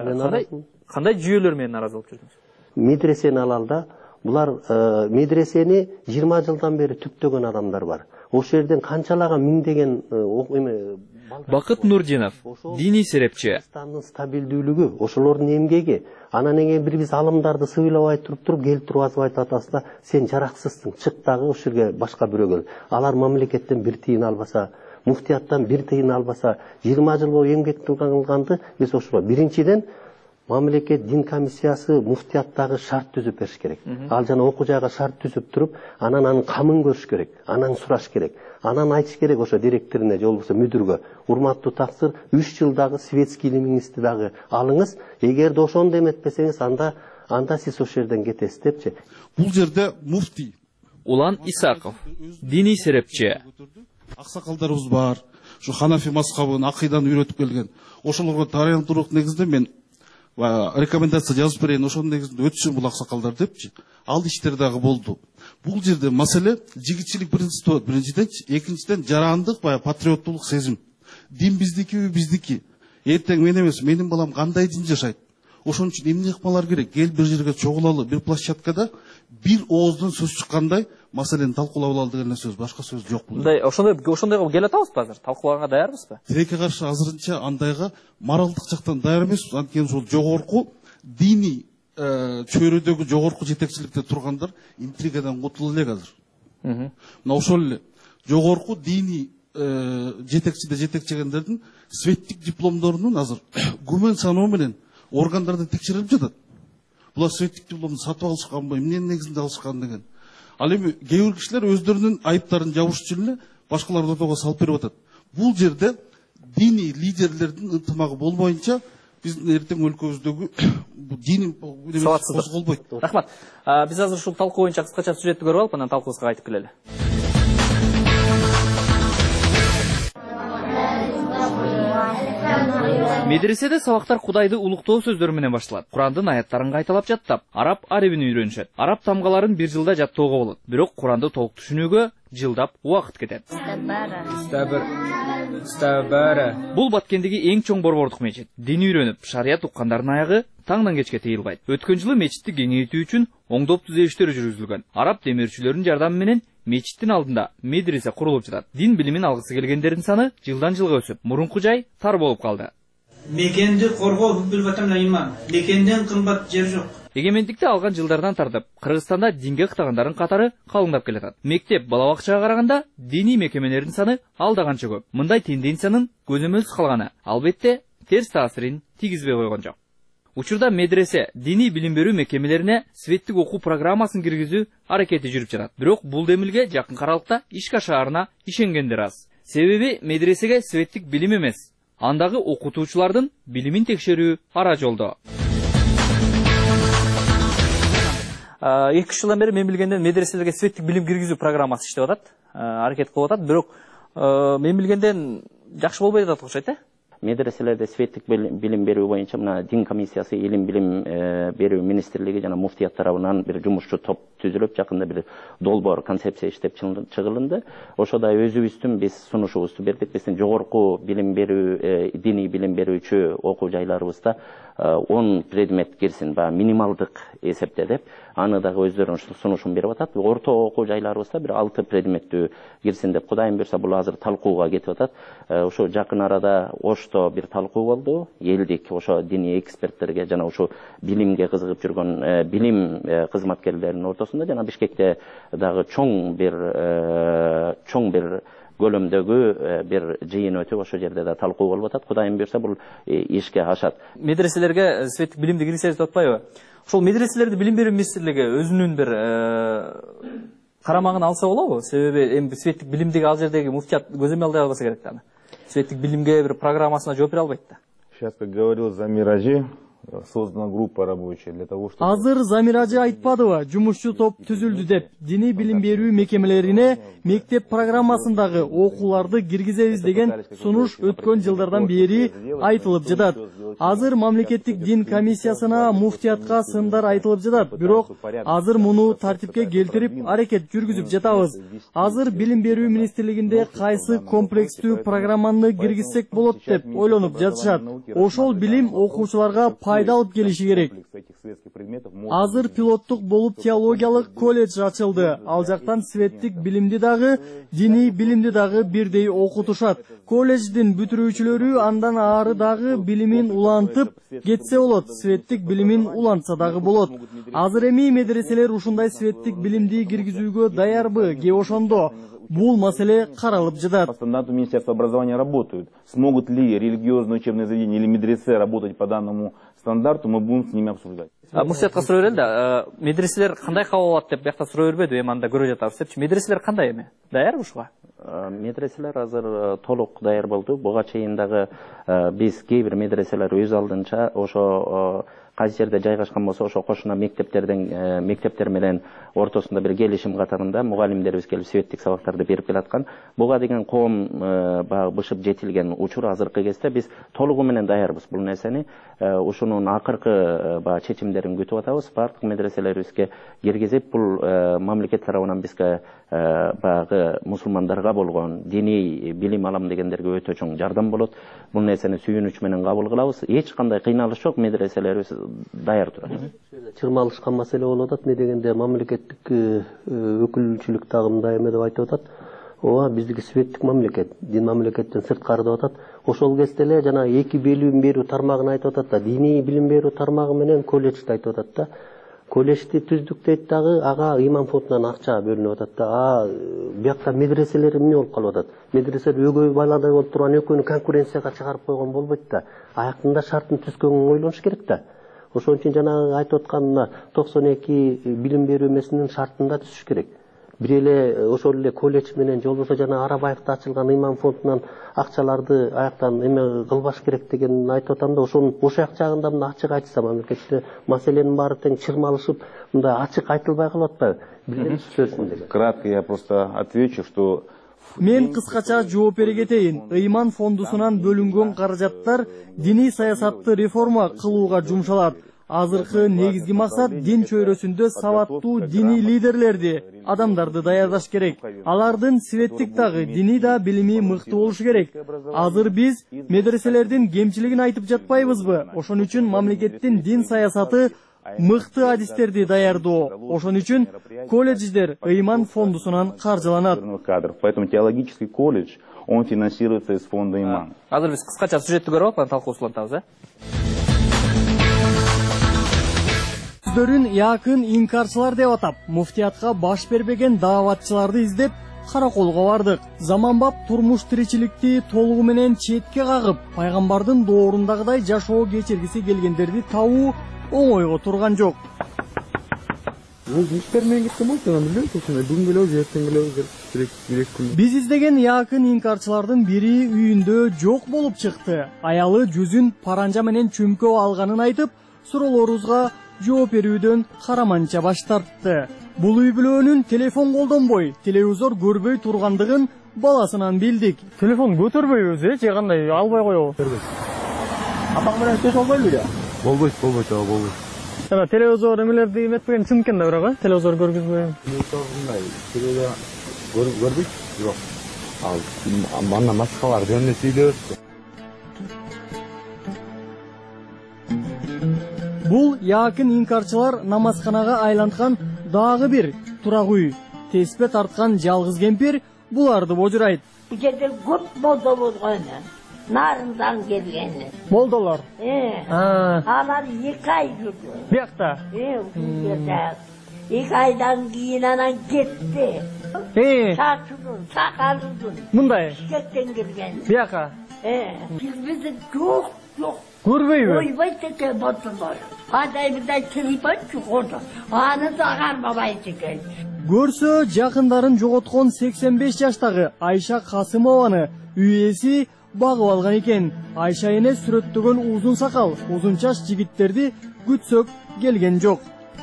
Кандай жүйөлөр менен нааразы болуп жүрдүңүз?
Медресени алалда, булар медресени 20 жылдан бери түптөгөн адамдар бар. Ошол жерден канчалаган миңдеген
Бакыт Нурдинов, диний серепчи.
Стабилдүүлүгү, ошолордун эмгеги. Анан эми бир биз алымдарды сыйлабай туруп келип туруп айтып атасыз да, сен жараксызсың, чык дагы ошол жерге башка бирөө кел. Алар мамлекеттен бир тыйын албаса, муфтияттан бир тыйын албаса, 20 жыл бою эмгек кылганды, биз ошол биринчиден мамлекет дин комиссиясы муфтияттагы шарт түзүп бериш керек. Ал жана окуу жайга шарт түзүп туруп, анан анын камын көрүш керек, анан сураш керек. Анан айтыш керек ошо директоруна же болбосо мүдүргө, урматтуу таксыр, 3 жылдагы светский илимиңизди дагы алыңыз. Эгерде ошондо эметпесеңиз, анда сиз ошол жерден кетесиз депчи.
Бул жерде муфтий
Улан Исаков, диний серепчи.
Аксакалдарыбыз бар, ушу Ханафи мазхабын, акыйданы үйрөтүп келген. Ошолорго таянтуурук негизинде мен рекомендация жазып берейин, ошонун негизинде өтсүн бул аксакалдар депчи. Ал иштер дагы болду. Бул жерде маселе жигитчилик принципи болот биринчиден, экинчиден жарандык, патриоттуулук сезим. Дин биздики. Эртең мен эмес, менин балам кандай дин жашайт? Ошон үчүн эмне кылмалар керек? Кел бир жерге чогулалы, бир площадкада бир ооздон сөз чыккандай маселени талкуулап алалы деген сөз, башка сөз жок бул.
Ошондойго келе атабызбы азыр? Талкуулаганга даярбызбы?
Тилекке каршы азырынча андайга моралдык жактан даяр эмеспиз. Анткени ошол жогорку диний чөйрөдөгү жогорку жетекчиликте тургандар интригадан кутула элек азыр. Мына ошол эле жогорку диний жетекчигендердин светтик дипломдорунун азыр күмөн саноо менен органдарда текшерилип жатат. Булар светтик дипломду сатып алышканбы, эмненин негизинде алышкан деген. Ал эми кээ бир кишилер өздөрүнүн айыптарын жабыш үчүн эле башкаларды отого салып берип атат. Бул жерде диний лидерлердин ынтымагы болбоюнча биздин эртең өлкөбүздөгү диний козголбойт.
Рахмат. Биз азыр ушул талкуу боюнча кыскача сюжетти көрүп алып, анан талкуубузга кайтып келели.
Медреседе сабактар Кудайды улуктоо сөздөрү менен башталат. Курандын аяттарын кайталап жаттап, араб арабин үйрөнүшөт. Араб тамгаларын бир жылда жаттоого болот. Бирок Куранды толук түшүнүүгө жылдап убакыт кетет. Бул Баткендеги эң чоң борбордук мечит. Дин үйрөнүп, шарият уккандардын аягы таңдан кечке тыйылбайт. Өткөн жылы мечитти кеңейтүү үчүн оңдоп түзөштөр жүргүзүлгөн. Араб демирчүлөрүнүн жардамы менен мечиттин алдында медресе курулуп жатат. Дин билимин алгысы келгендердин саны жылдан жылга өсүп, мурунку жай тар болуп калды.
Мекенди коргоо бүкүл ватанда иман. Мекенден кымбат жер жок.
Эгемендикти алган жылдардан тартып, Кыргызстанда динге ыктагандардын катары калыңдап келатат. Мектеп, бала бакчага караганда диний мекемелердин саны алда канча көп. Мындай тенденциянын көзөмөлсүз калганы албетте терс таасирин тийгизбей койгон жок. Учурда медресе диний билим берүү мекемелерине светтик окуу программасын киргизүү аракети жүрүп жатат. Бирок бул демилге жакын аралыкта Ишка шаарына ишенгендер аз. Себеби медресеге светтик билим эмес, андагы окутуучулардын билимин текшерүү ара жолдо.
2 жылдан бери мен билгенден медреселерге светтик билим киргизүү программасы иштеп атат, аракет кылып атат. Бирок мен билгенден жакшы болбой атат окшойт,
Медреселерде светтик билим берүү боюнча мына дин комиссиясы, илим билим берүү министрлиги жана муфтият тарабынан бир жумушчу топ түзүлүп, жакында бир долбоор концепция иштеп чыгылынды. Ошода өзүбүздүн биз сунушубузду бердик. Биздин жогорку билим берүү, диний билим берүүчү окуу жайларыбызда 10 предмет кирсин, минималдык эсепте деп, аны дагы өздөрүнүн сунушун берип атат. Орто окуу жайларыбызда бир 6 предметтүү кирсин деп, Кудайым буйрса бул азыр талкууга кетип атат. Ошо жакын арада Ошто бир талкуу болду. Элдик ошо диний эксперттерге жана ошо билимге кызыгып жүргөн билим кызматкерлеринин ортосунда, жана Бишкекте дагы чоң бир көлөмдөгү бир жыйын өтүп, ошо жерде да талкуу болуп атат. Кудайым буйрса бул ишке ашат.
Медреселерге светтик билимди киргизебиз деп атпайбы? Ошол медреселерди билим берүү министрлиги өзүнүн бир карамагын алса болобу? Себеби эми светтик билимдиги ал жердеги муфтият көзөмөл албай албаса керек да аны. Светтик билимге бир программасына жооп бере албайт да.
Сейчас, как говорил Замир Ажи, создана группа рабочая для того, чтобы...
Азыр Замир Ажи айтпадыбы, жумушчу топ түзүлдү деп, диний билим берүү мекемелерине мектеп программасындагы окууларды киргизебиз деген сунуш өткөн жылдардан бери айтылып жатат. Азыр мамлекеттик дин комиссиясына, муфтиятка сындар айтылып жатат. Бирок азыр муну тартипке келтирип, аракет жүргүзүп жатабыз. Азыр билим берүү министрлигинде кайсы комплекстүү программаны киргизсек болот деп ойлонуп жатышат. Ошол билим окуучуларга пайда алып келиши керек. Азыр пилоттук болуп теологиялык колледж ачылды. Ал жактан светтик билимди дагы, диний билимди дагы бирдей окутушат. Колледждин бүтүрүүчүлөрү андан ары дагы билимин улантып кетсе болот, светтик билимин улантса дагы болот. Азыр эми медреселер ушундай светтик билимди киргизүүгө даярбы, же ошондо? Бул маселе каралып жатат.
По стандарту Министерства образования работают. Смогут ли религиозные учебные заведения или медресе работать по данному стандарту, мы будем с ними обсуждать.
Муфтиятка суроо берели да, медреселер кандай кабыл алат деп биякта суроо бербеди, эми анда көрө жатабыз депчи. Медреселер кандай эми? Даярбы ушуга?
Медреселер азыр толук даяр болду. Буга чейин дагы биз кээ бир медреселер өз алдынча ошо кайсы жерде жайгашкан болсо ошо кошуна мектептер менен ортосунда бир келишим катарында мугалимдерибиз келип светтик сабактарды берип келаткан. Буга деген коом баягы бышып жетилген учур азыркы кезде биз толугу менен даярбыз бул нерсени. Ушунун акыркы чечимдерин күтүп атабыз. Бардык медреселерибизге киргизип, бул мамлекет тарабынан бизге баягы мусулмандарга болгон диний билим алам дегендерге өтө чоң жардам болот. Бул нерсени сүйүнүч менен кабыл кылабыз. Эч кандай кыйналыш жок, медреселерибиз даяр турат.
Чырмалышкан маселе болуп атат. Не дегенде мамлекеттик өкүлчүлүк дагы мындай эме деп айтып атат. Ооба, биздики светтик мамлекет, дин мамлекеттен сырткары деп атат. Ошол кезде эле жана эки билим берүү тармагын айтып атат да, диний билим берүү тармагы менен колледжди айтып атат да. Колледжди түздүк дейт дагы, ага имам фондунан акча бөлүнүп атат да. Биякта медреселер эмне болуп калып атат? Медреселер өгөй баладай болуп турган экөөнү конкуренцияга чыгарып койгон болбойт да. Аяктында шартын түзгөнгө ойлонуш керек да. Ошон үчүн жанагы айтып аткан 92 билим берүү эмесинин шартында түзүш керек. бир эле ошол эле колледж менен же болбосо жана Арабаевда ачылган ыйман фондунан акчаларды аяктан эме кылбаш керек дегенин айтып атам да, ошонун ошол жак жагында мына ачык айтса, мамлекетте маселенин баары тең чырмалышып, мындай ачык айтылбай калып атпайбы?
Кратко я просто отвечу, что
мен кыскача жооп бере кетейин. Ыйман фондусунан бөлүнгөн каражаттар диний саясатты реформа кылууга жумшалат. Азыркы негизги максат дин чөйрөсүндө сабаттуу диний лидерлерди, адамдарды даярдаш керек. Алардын светтик дагы, дини да билими мыкты болушу керек. Азыр биз медреселердин кемчилигин айтып жатпайбызбы? Ошон үчүн мамлекеттин дин саясаты мыкты адистерди даярдоо. Ошон үчүн колледждер Ыйман фондусунан каржыланат.
Поэтому теологический колледж, он финансируется из фонда Иман.
Азыр биз кыскача сюжетти көрүп атып, талкуу улантабыз,
Өздөрүн якын инкарчылар деп атап, муфтиятка баш бербеген дааватчыларды издеп караколго бардык. Заманбап турмуш тиричиликти толугу менен четке кагып, пайгамбардын доорундагыдай жашоо кечиргиси келгендерди табуу оңойго турган жок. Биз издеген якын инкарчылардын бири үйүндө жок болуп чыкты. Аялы жүзүн паранжа менен чөмкө алганын айтып, суроолорубузга жооп берүүдөн караманча баш тартты. Бул үй бүлөнүн телефон колдонбой, телевизор көрбөй тургандыгын баласынан билдик. Телефон көтөрбөйбүз, же кандай албай коебу? Атаң менен сөз болбойбу эле? Болбойт, болбойт. Жана телевизор эмелерди эметпеген чын экен да, бирок телевизор көргүзбөйм.
Телевизор көрбөйт? Жок. Ал мана маскалар жөнүндө сүйлөбүз.
Бул якын инкарчылар намазканага айланткан дагы бир турак үй. Теспе тарткан жалгыз кемпир буларды божурайт.
Бу жерде көп молдо болгон. Нарындан келген.
Молдолор?
Алар 2 ай жүрдү.
Биякта?
Эки айдан кийин анан кетти. Чачудун, сакалудун.
Мындай?
Бишкектен келген.
Бияка?
Биз жок.
Көрбөйбү?
Ойбойт экен ботулар. Адайбыдай телефон чукурду. Аны загармабайт экен.
Көрсө жакындарын жоготкон 85 жаштагы Айша Касымованы үй ээси багып алган экен. Айша эне сүрөттөгөн узун сакал, узун чач жигиттерди күтсөк келген жок.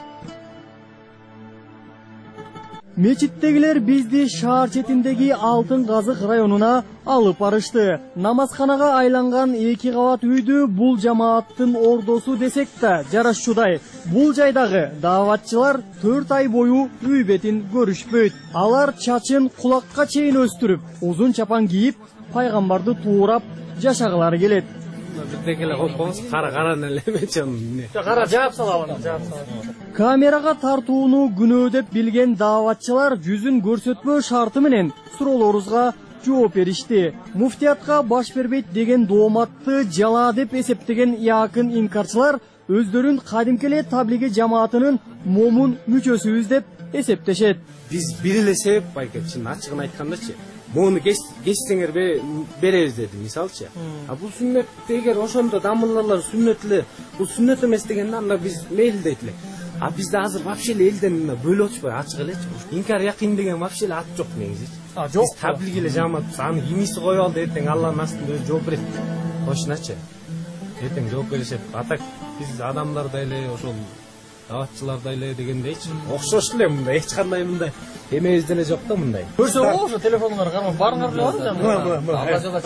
Мечиттегилер бизди шаар четиндеги Алтын Казык районуна алып барышты. Намазканага айланган 2 кабат үйдү бул жамааттын ордосу десек да жарашчудай. Бул жайдагы дааватчылар 4 ай бою үй бетин көрүшпөйт. Алар чачын кулакка чейин өстүрүп, узун чапан кийип, пайгамбарды туурап жашагылары келет.
Бирдекеле койсоңуз кара элеме
кара жаап салабы. Камерага тартууну күнөө деп билген дааватчылар жүзүн көрсөтпөө шарты менен суроолорубузга жооп беришти. Муфтиятка баш бербейт деген дооматты жала деп эсептеген якын инкарчылар өздөрүн кадимки эле таблиги жамаатынын момун мүчөсүбүз деп эсептешет.
Биз бир эле себеп байке, чын ачыгын айткандачы, муну кечсеңер беребиз деди, мисалчы. Бул сүннөт эгер ошондо дамыллар сүннөт эле, бул сүннөт эмес дегенде анда биз мейилдейт элек. Бизде азыр вообще эле элден бөлүп атышпай ачык элечи. Инкар якин деген вообще эле ат жок негизи. Жок. Биз таблиги эле жамаатпыз. Аны имиси коюп алды, эртең Алланын астында жооп берет. Ошоначы. Эртең жооп беришет. Атак биз адамдардай эле ошол даатчылардай эле дегендейчи. Окшош эле мындай, эч кандай мындай эмебиз деле жок да мындай.
Көрсөңүз ошо телефонуңар кармап барыңар эле бар.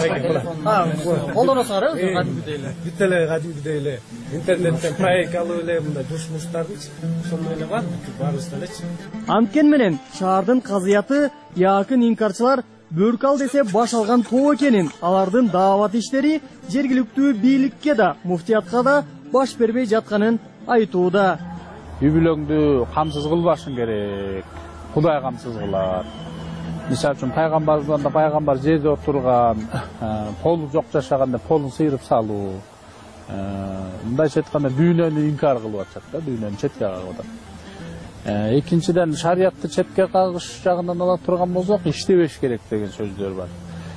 Телефон. Колдоносуңар кадимгидей эле.
Бүт эле кадимгидей эле. Интернеттен проект алып эле мындай душ-муштардычы. Ошондой эле бар, барыбыз элечи.
Анткен менен шаардын казыяты якын инкарчылар бөркал десе баш алган тоо экенин, алардын даават иштери жергиликтүү бийликке да, муфтиятка да баш бербей жатканын айтууда.
Үй бүлөңдү камсыз кылбашың керек. Кудай камсыз кылар. Мисалы үчүн пайгамбар жерде отурган, полу жок жашаганда полун сыйрып салуу. Мындайча айтканда дүйнөнү инкар кылып атат да, дүйнөнү четке кагып атат. Экинчиден шариятты четке кагыш жагынан ала турган болсок, иштебеш керек деген сөздөр бар.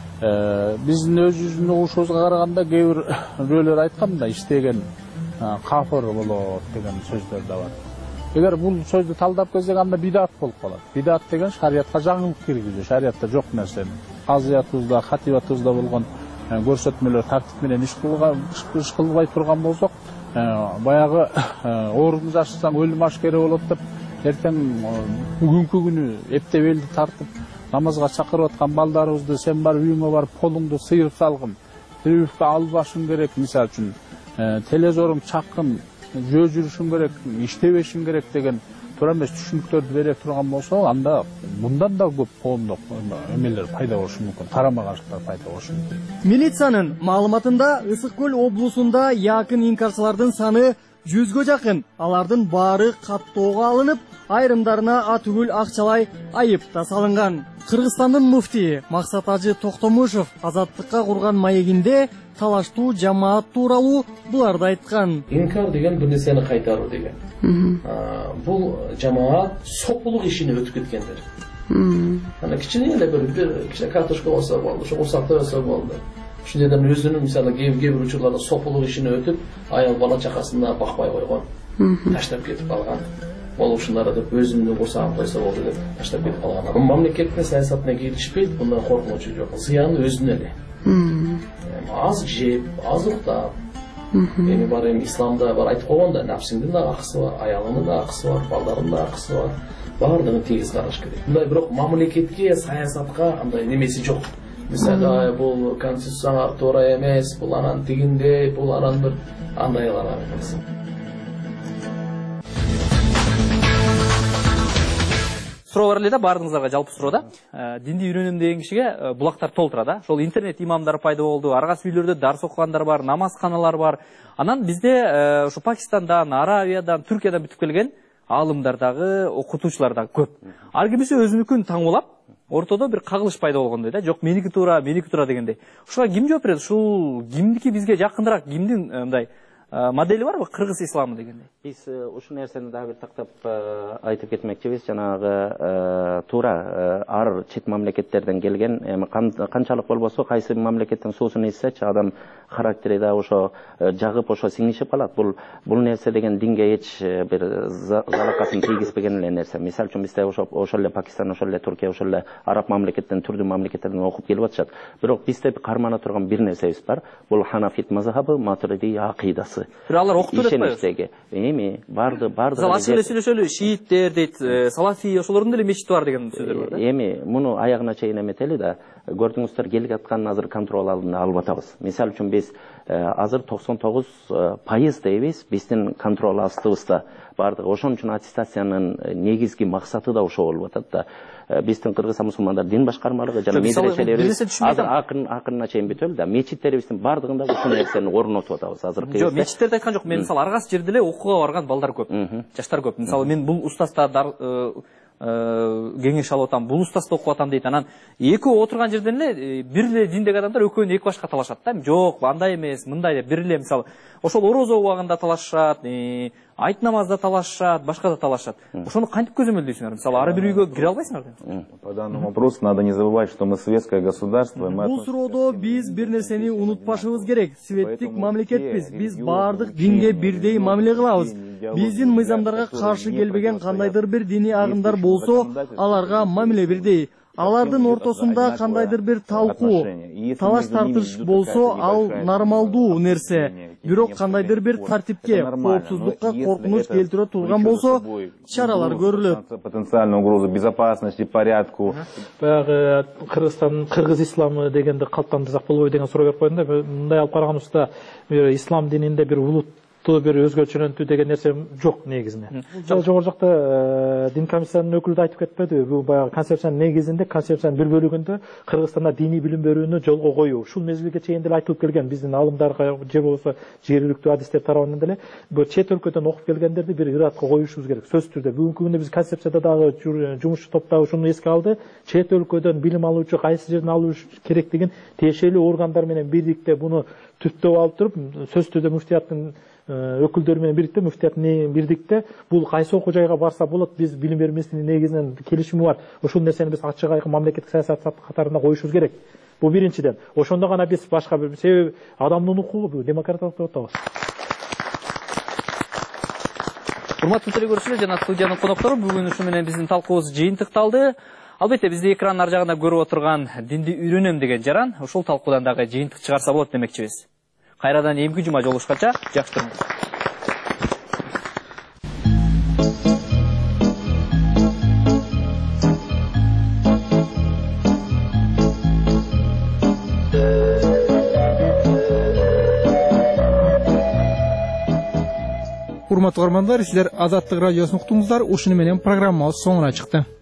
Биздин өзүбүздүн угушубузга караганда кээ бир бирөөлөр айткан да, иштеген кафыр болот деген сөздөр да бар. эгер бул сөздү талдап келсек, анда бидат болуп калат. Бидат деген шариятка жаңылык киргизүү, шариятта жок нерсени казыятыбызда, хатибатыбызда болгон көрсөтмөлөр тартип менен иш кылбай турган болсок, баягы ооруну жашырсаң өлүм ашкере болот деп, эртең бүгүнкү күнү эптеп элди тартып намазга чакырып аткан балдарыбызды сен бар үйүңө барып колуңду сыйрып салгын, тирүүфкө албашың керек, мисалы үчүн телезоруң чаккын, жөө жүрүшүң керек, иштебешиң керек деген туура эмес түшүнүктөрдү бере турган болсо, анда мындан да көп коомдук эмелер пайда болушу мүмкүн, карама-каршылыктар пайда болушу мүмкүн.
Милициянын маалыматында Ысык көл облусунда якын инкарчылардын саны 100гө жакын. Алардын баары каттоого алынып, айрымдарына атүгүл акчалай айып да салынган. Кыргызстандын муфтии Максат Ажы Токтомушев Азаттыкка курган маегинде талаштуу жамаат тууралуу буларды айткан.
Инкар деген бир нерсени кайтаруу деген. Бул жамаат сопулук ишине өтүп кеткендер. Ана кичине эле бир кичине картошка болсо болду, ошо усакта болсо болду. Ушундайдан өзүнүн мисалы кээ бир учурларда сопулук ишине өтүп, аял бала чакасына бакпай койгон, таштап кетип калган. Ол ушундар деп өзүнүн курсагын койсо болду деп таштап кетип калган. Мамлекеттин саясатына келишпейт, мындан коркунучу жок. Зыяны өзүнө эле. Аз жеп, аз уктап. Эми бар эми исламда бар айтып койгондо, напсиңдин да акысы бар, аялыңдын да акысы бар, балдарыңдын да акысы бар. Баардыгын тегиз караш керек. Мындай бирок мамлекетке, саясатка андай немеси жок. Мисалы бул конституцияга туура эмес, бул анан тигинде, бул анан бир андайлар эмес.
Суроо бар эле да, баардыгыңыздарга жалпы суроо да. Динди үйрөнөм деген кишиге булактар толтура да. Ошол интернет имамдары пайда болду, ар кайсы үйлөрдө дарс окугандар бар, намазканалар бар. Анан бизде ушу Пакистандан, Аравиядан, Түркиядан бүтүп келген аалымдар дагы, окутуучулар дагы көп. Ар кимиси өзүнүкүн таңуулап, ортодо бир кагылыш пайда болгондой да. Жок, меники туура дегендей. Ушуга ким жооп берет? Ушул кимдики бизге жакыныраак, кимдин мындай модели барбы, кыргыз исламы дегендей?
Биз ушул нерсени дагы бир тактап айтып кетмекчибиз. Жанагы туура ар чет мамлекеттерден келген, канчалык болбосо кайсы мамлекеттин суусун ичсечи адам характери да ошо жагып ошо сиңишип калат. Бул нерсе деген динге эч бир залакасын тийгизбеген эле нерсе. Мисалы үчүн бизде ошол эле Пакистан, ошол эле Түркия, ошол эле араб мамлекеттен, түрдүү мамлекеттерден окуп келип атышат. Бирок бизде кармана турган бир нерсебиз бар. Бул Ханафит мазхабы, Матуриди акыйдасы.
Алар окутуп
атпайбы? Эми барды.
Мисалы ачык эле сүйлөшөлү, шииттер дейт, салафи, ошолордун деле мечити бар деген сөздөр бар да.
Эми муну аягына чейин эметели да, көрдүңүздөр келип аткан азыр контроль алдында алып атабыз. Мисалы үчүн биз азыр 99% дейбиз, биздин контроль астыбызда бардыгы. Ошон үчүн аттестациянын негизги максаты да ошо болуп атат да. Биздин Кыргызстан мусулмандар дин башкармалыгы жана медреселерибиз азыр акырына чейин бүтөлү да, мечиттерибиздин бардыгында ушул нерсени орнотуп атабыз азыркы кезде.
Жок, мечиттерди айткан жок. Мен мисалы ар кайсы жерде эле окууга барган балдар көп, жаштар көп. Мисалы мен бул устаздар кеңеш алып атам, бул устазды окуп атам дейт. Анан экөө отурган жерден эле бир эле диндеги адамдар экөөнү эки башка талашат да. Жок, андай эмес, мындай деп бир эле мисалы ошол орозо убагында талашышат, айт намазда талашышат, башка да талашышат. Ошону кантип көзөмөлдөйсүңөр? Мисалы ар бир үйгө кире албайсыңар да.
По данному вопросу надо не забывать, что мы светское государство.
Бул суроодо биз бир нерсени унутпашыбыз керек. Светтик мамлекетпиз. Биз баардык динге бирдей мамиле кылабыз. Биздин мыйзамдарга каршы келбеген кандайдыр бир диний агымдар болсо, аларга мамиле бирдей. Алардын ортосунда кандайдыр бир талкуу, талаш тартыш болсо, ал нормалдуу нерсе. Бирок кандайдыр бир тартипке, коопсуздукка коркунуч келтире турган болсо, чаралар көрүлөт.
Потенциальная угроза безопасности, порядку.
Баягы Кыргызстан, кыргыз исламы дегенди калыптандырсак болбойбу деген суроо берип койдум да. Мындай алып караганыбызда ислам дининде бир улуттуу бир өзгөчөлөнтүү деген нерсе жок негизинде. Жогору жакта дин комиссиянын өкүлү да айтып кетпедиби? Бул баягы концепциянын негизинде, концепциянын бир бөлүгүндө Кыргызстанда диний билим берүүнү жолго коюу. Ушул мезгилге чейин деле айтылып келген биздин алымдарга же болбосо жергиликтүү адистер тарабынан деле бул чет өлкөдөн окуп келгендерди бир ыраатка коюшубуз керек. Сөзсүз түрдө бүгүнкү күндө биз концепцияда дагы жумушчу топтогу ушуну эске алды. Чет өлкөдөн билим алуучу кайсы жерден алуу керектигин тиешелүү органдар менен бирдикте буну түптөп алып туруп, сөзсүз түрдө муфтияттын өкүлдөрү менен бирдикте, муфтияттын бирдикте бул кайсы окуу жайга барса болот, биз билим берүү министринин негизинен келишими бар. Ошол нерсени биз ачык айкын мамлекеттик саясат катарында коюшубуз керек. Бул биринчиден. Ошондо гана биз башка бир себеби адамдын укугу демократиялык деп атабыз.
Урматтуу телекөрүүчүлөр жана студиянын коноктору, бүгүн ушу менен биздин талкуубуз жыйынтыкталды. Албетте бизди экранын ар жагында көрүп отурган динди үйрөнөм деген жаран ушул талкуудан дагы жыйынтык чыгарса болот демекчибиз. Кайрадан эмки жума жолугушканча жакшы туруңуз.
Урматтуу көрөрмандар, сиздер Азаттык радиосун уктуңуздар. Ушуну менен программабыз соңуна чыкты.